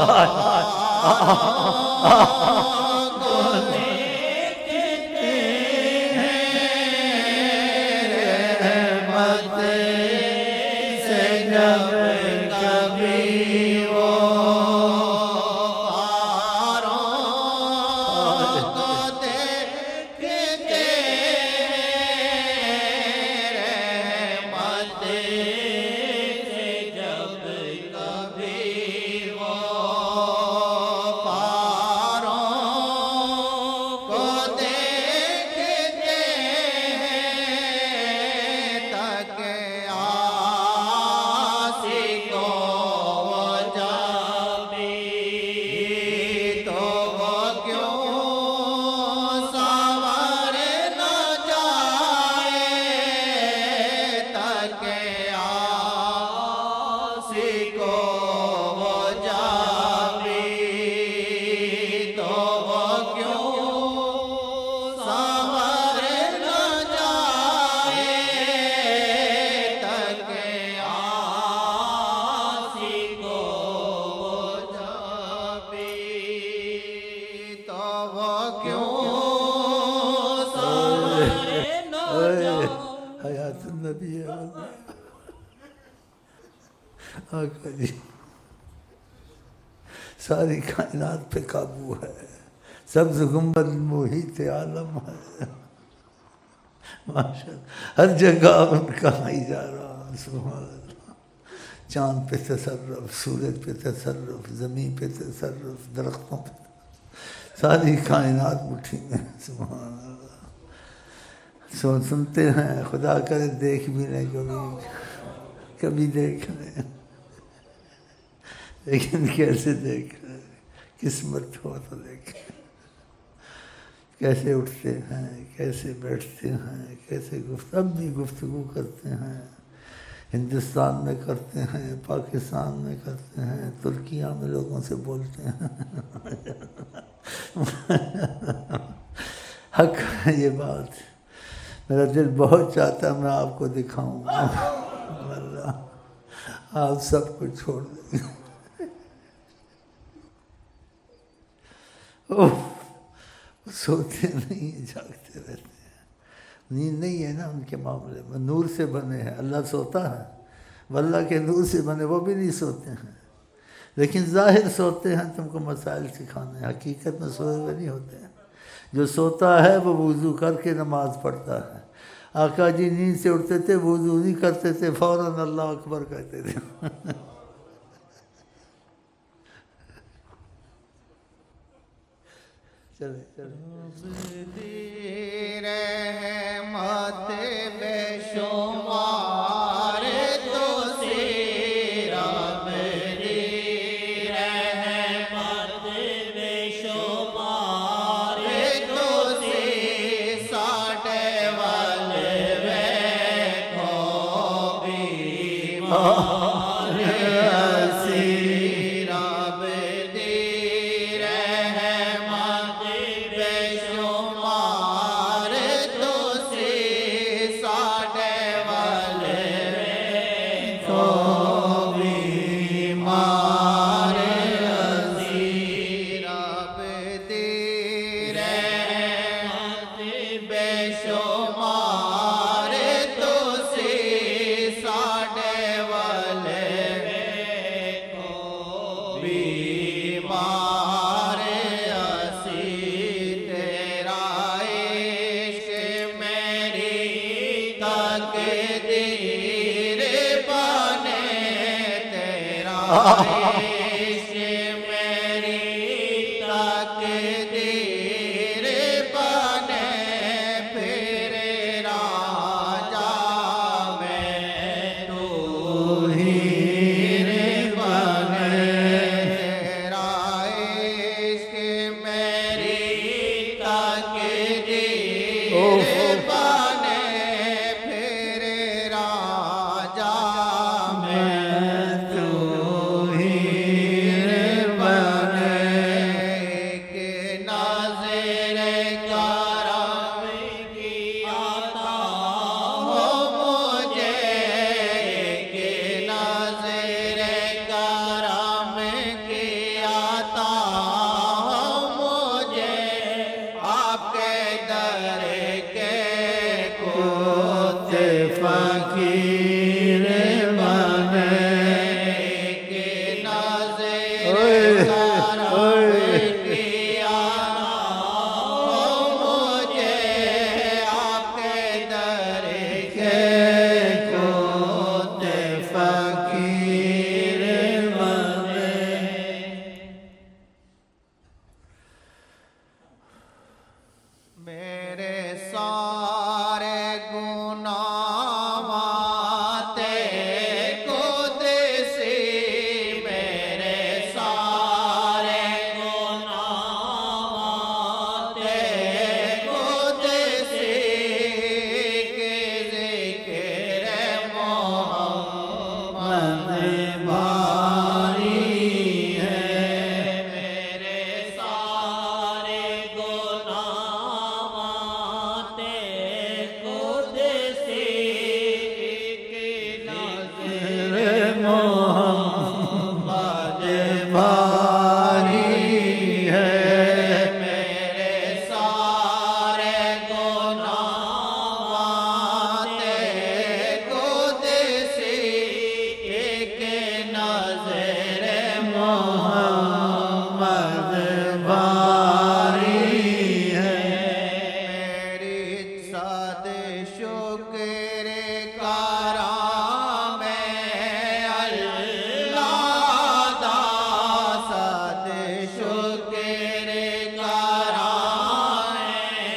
حیات النبی ہے آقا جی ساری کائنات پہ قابو ہے، سبز گنبد محیط عالم ہے، ماشاءاللہ ہر جگہ ان کا ہی جا رہا، سبحان اللہ، چاند پہ تصرف، سورج پہ تصرف، زمین پہ تصرف، درختوں پہ، ساری کائنات مٹھی میں، سبحان اللہ۔ سنتے ہیں، خدا کرے دیکھ بھی لیں کبھی دیکھ لیں، لیکن کیسے دیکھ لیں، قسمت ہو تو دیکھیں، کیسے اٹھتے ہیں، کیسے بیٹھتے ہیں، کیسے اب بھی گفتگو کرتے ہیں، ہندوستان میں کرتے ہیں، پاکستان میں کرتے ہیں، ترکیہ میں لوگوں سے بولتے ہیں، حق ہے یہ بات، میرا دل بہت چاہتا ہے میں آپ کو دکھاؤں، اللہ آپ سب کو چھوڑ دیں، سوتے نہیں جاگتے رہتے ہیں، نیند نہیں ہے نا ان کے معاملے میں، نور سے بنے ہیں، اللہ سوتا ہے، واللہ کے نور سے بنے وہ بھی نہیں سوتے ہیں، لیکن ظاہر سوتے ہیں تم کو مسائل سکھانے، حقیقت میں سوئے ہوئے نہیں ہوتے ہیں، جو سوتا ہے وہ وضو کر کے نماز پڑھتا ہے، آقا جی نیند سے اٹھتے تھے وضو نہیں کرتے تھے، فوراً اللہ اکبر کہتے تھے، چلے رحمت بے شمار تو سیرا میری رحمت بے شمار تو سی ساٹے والے ویکھو بیمار تو ہی میرے سارے گناہ تے قدسی میرے سارے گناہ تے قدسی کے ذکر محمد باری ہے میرے سارے گناہ تے قدسی کے ذکر محمد باری ہے میرے سارے گناہ تے قدسی ایک نظر محمد باری ہے میری صد شکر کرام اللہ دا صد شکر کرام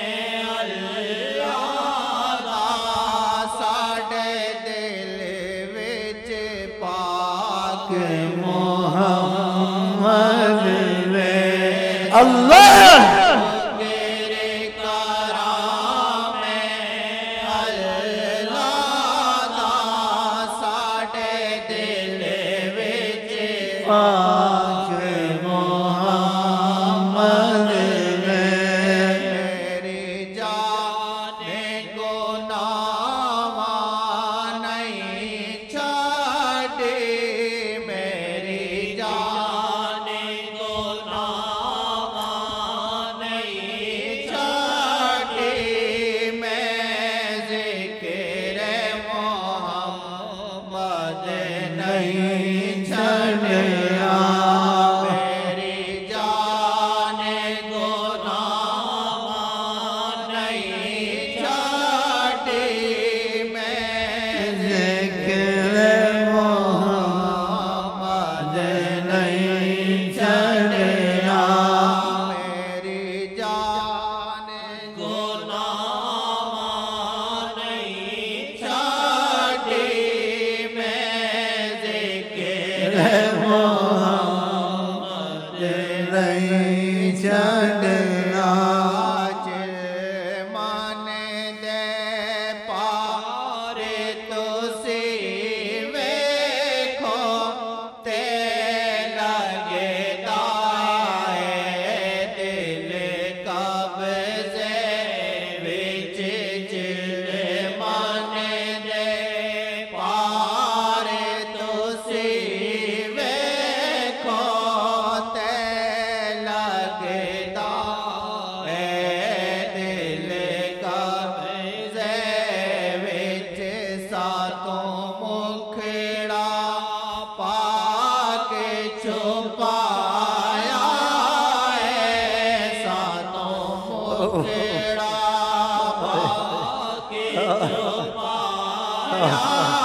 اللہ دا ساڈے دل وچ پاک محمد وے اللہ تیرے کرام اللہ دا ساڈے دل وچ پاک محمد وے میری جان گناہ نہیں چھڈی میری جان گناہ نہیں چھڈی میں ذکر محمد نہیں چھڈیا میری جان گناہ نہیں چھڈی میں ذکر محمد نہیں چھڈیا میری جان گناہ نہیں چھڈی میں ذکر محمد نہیں چھڈیا من دے پار تسی ویکھو تے لگدا اے دل قبضے وچ جل من دے پار تسی ویکھو تے لگدا اے دل قبضے وچ ساتوں مکھڑا پا کے چھپایا اے ساتوں مکھڑا پا کے چھپایا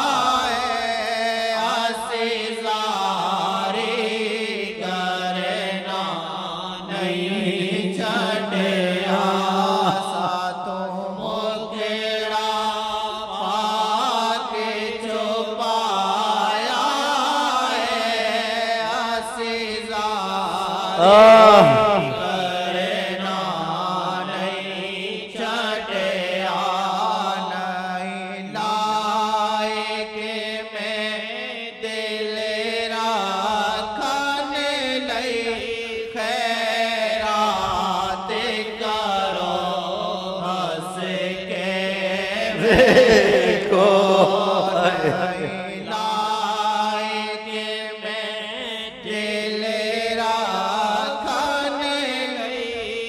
اسی زاری کرنا نہیں چھڈیا ساتوں مکھڑا پا کے چھپایا اسی زاری کرنا نہیں چھڈیا نہیں لائے کہ میں دل رکھن لئی خیرات کرو ہنس کے دیکھو لائے کہ میں دل رکھن لئی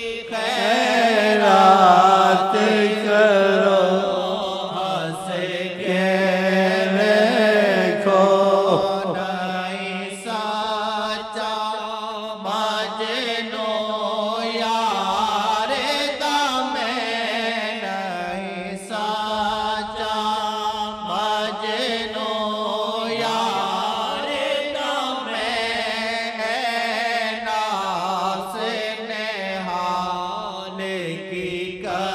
خیرات کرو ہنس کہ دیکھو نہیں سچا مجنو یار دا میں نہیں سچا مجنو یار دا میں ناس نہال کی کر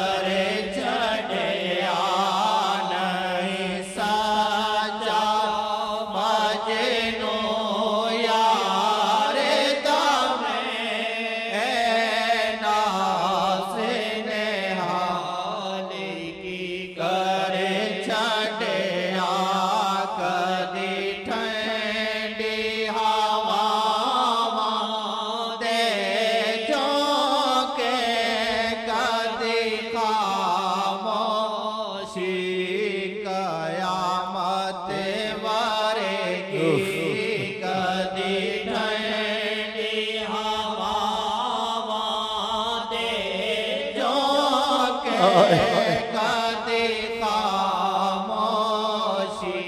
کدی خاموشی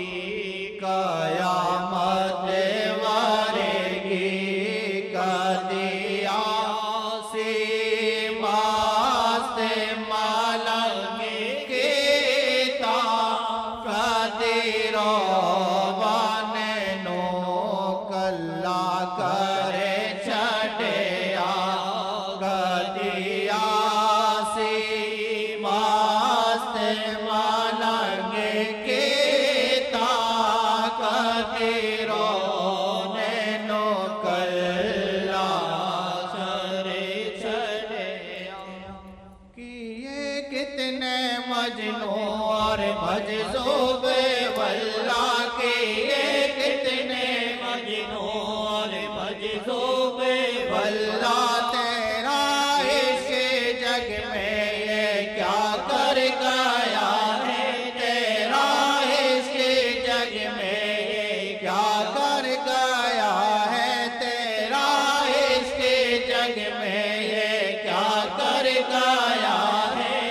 قیامت ورگی کدی آسی مست ملنگ کیتا کدی روان نو کلا کرے چھڑیا کدی آسی مست ملنگ کیتا کدی رونے نو کلا کرے چھڑیا کیے کتنے مجنوں اور مجذوب واللہ کیے کتنے مجنوں اور مجذوب واللہ تیرا عشق جگ میں یہ کیا کر گیا ہے تیرا عشق جگ میں یہ کیا کر گیا ہے تیرا عشق جگ میں یہ کیا کر گیا ہے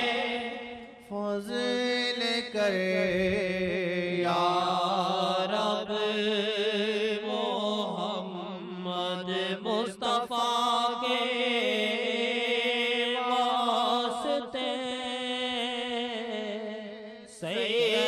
فضل کر یا رب محمد مصطفیٰ کے واسطے سید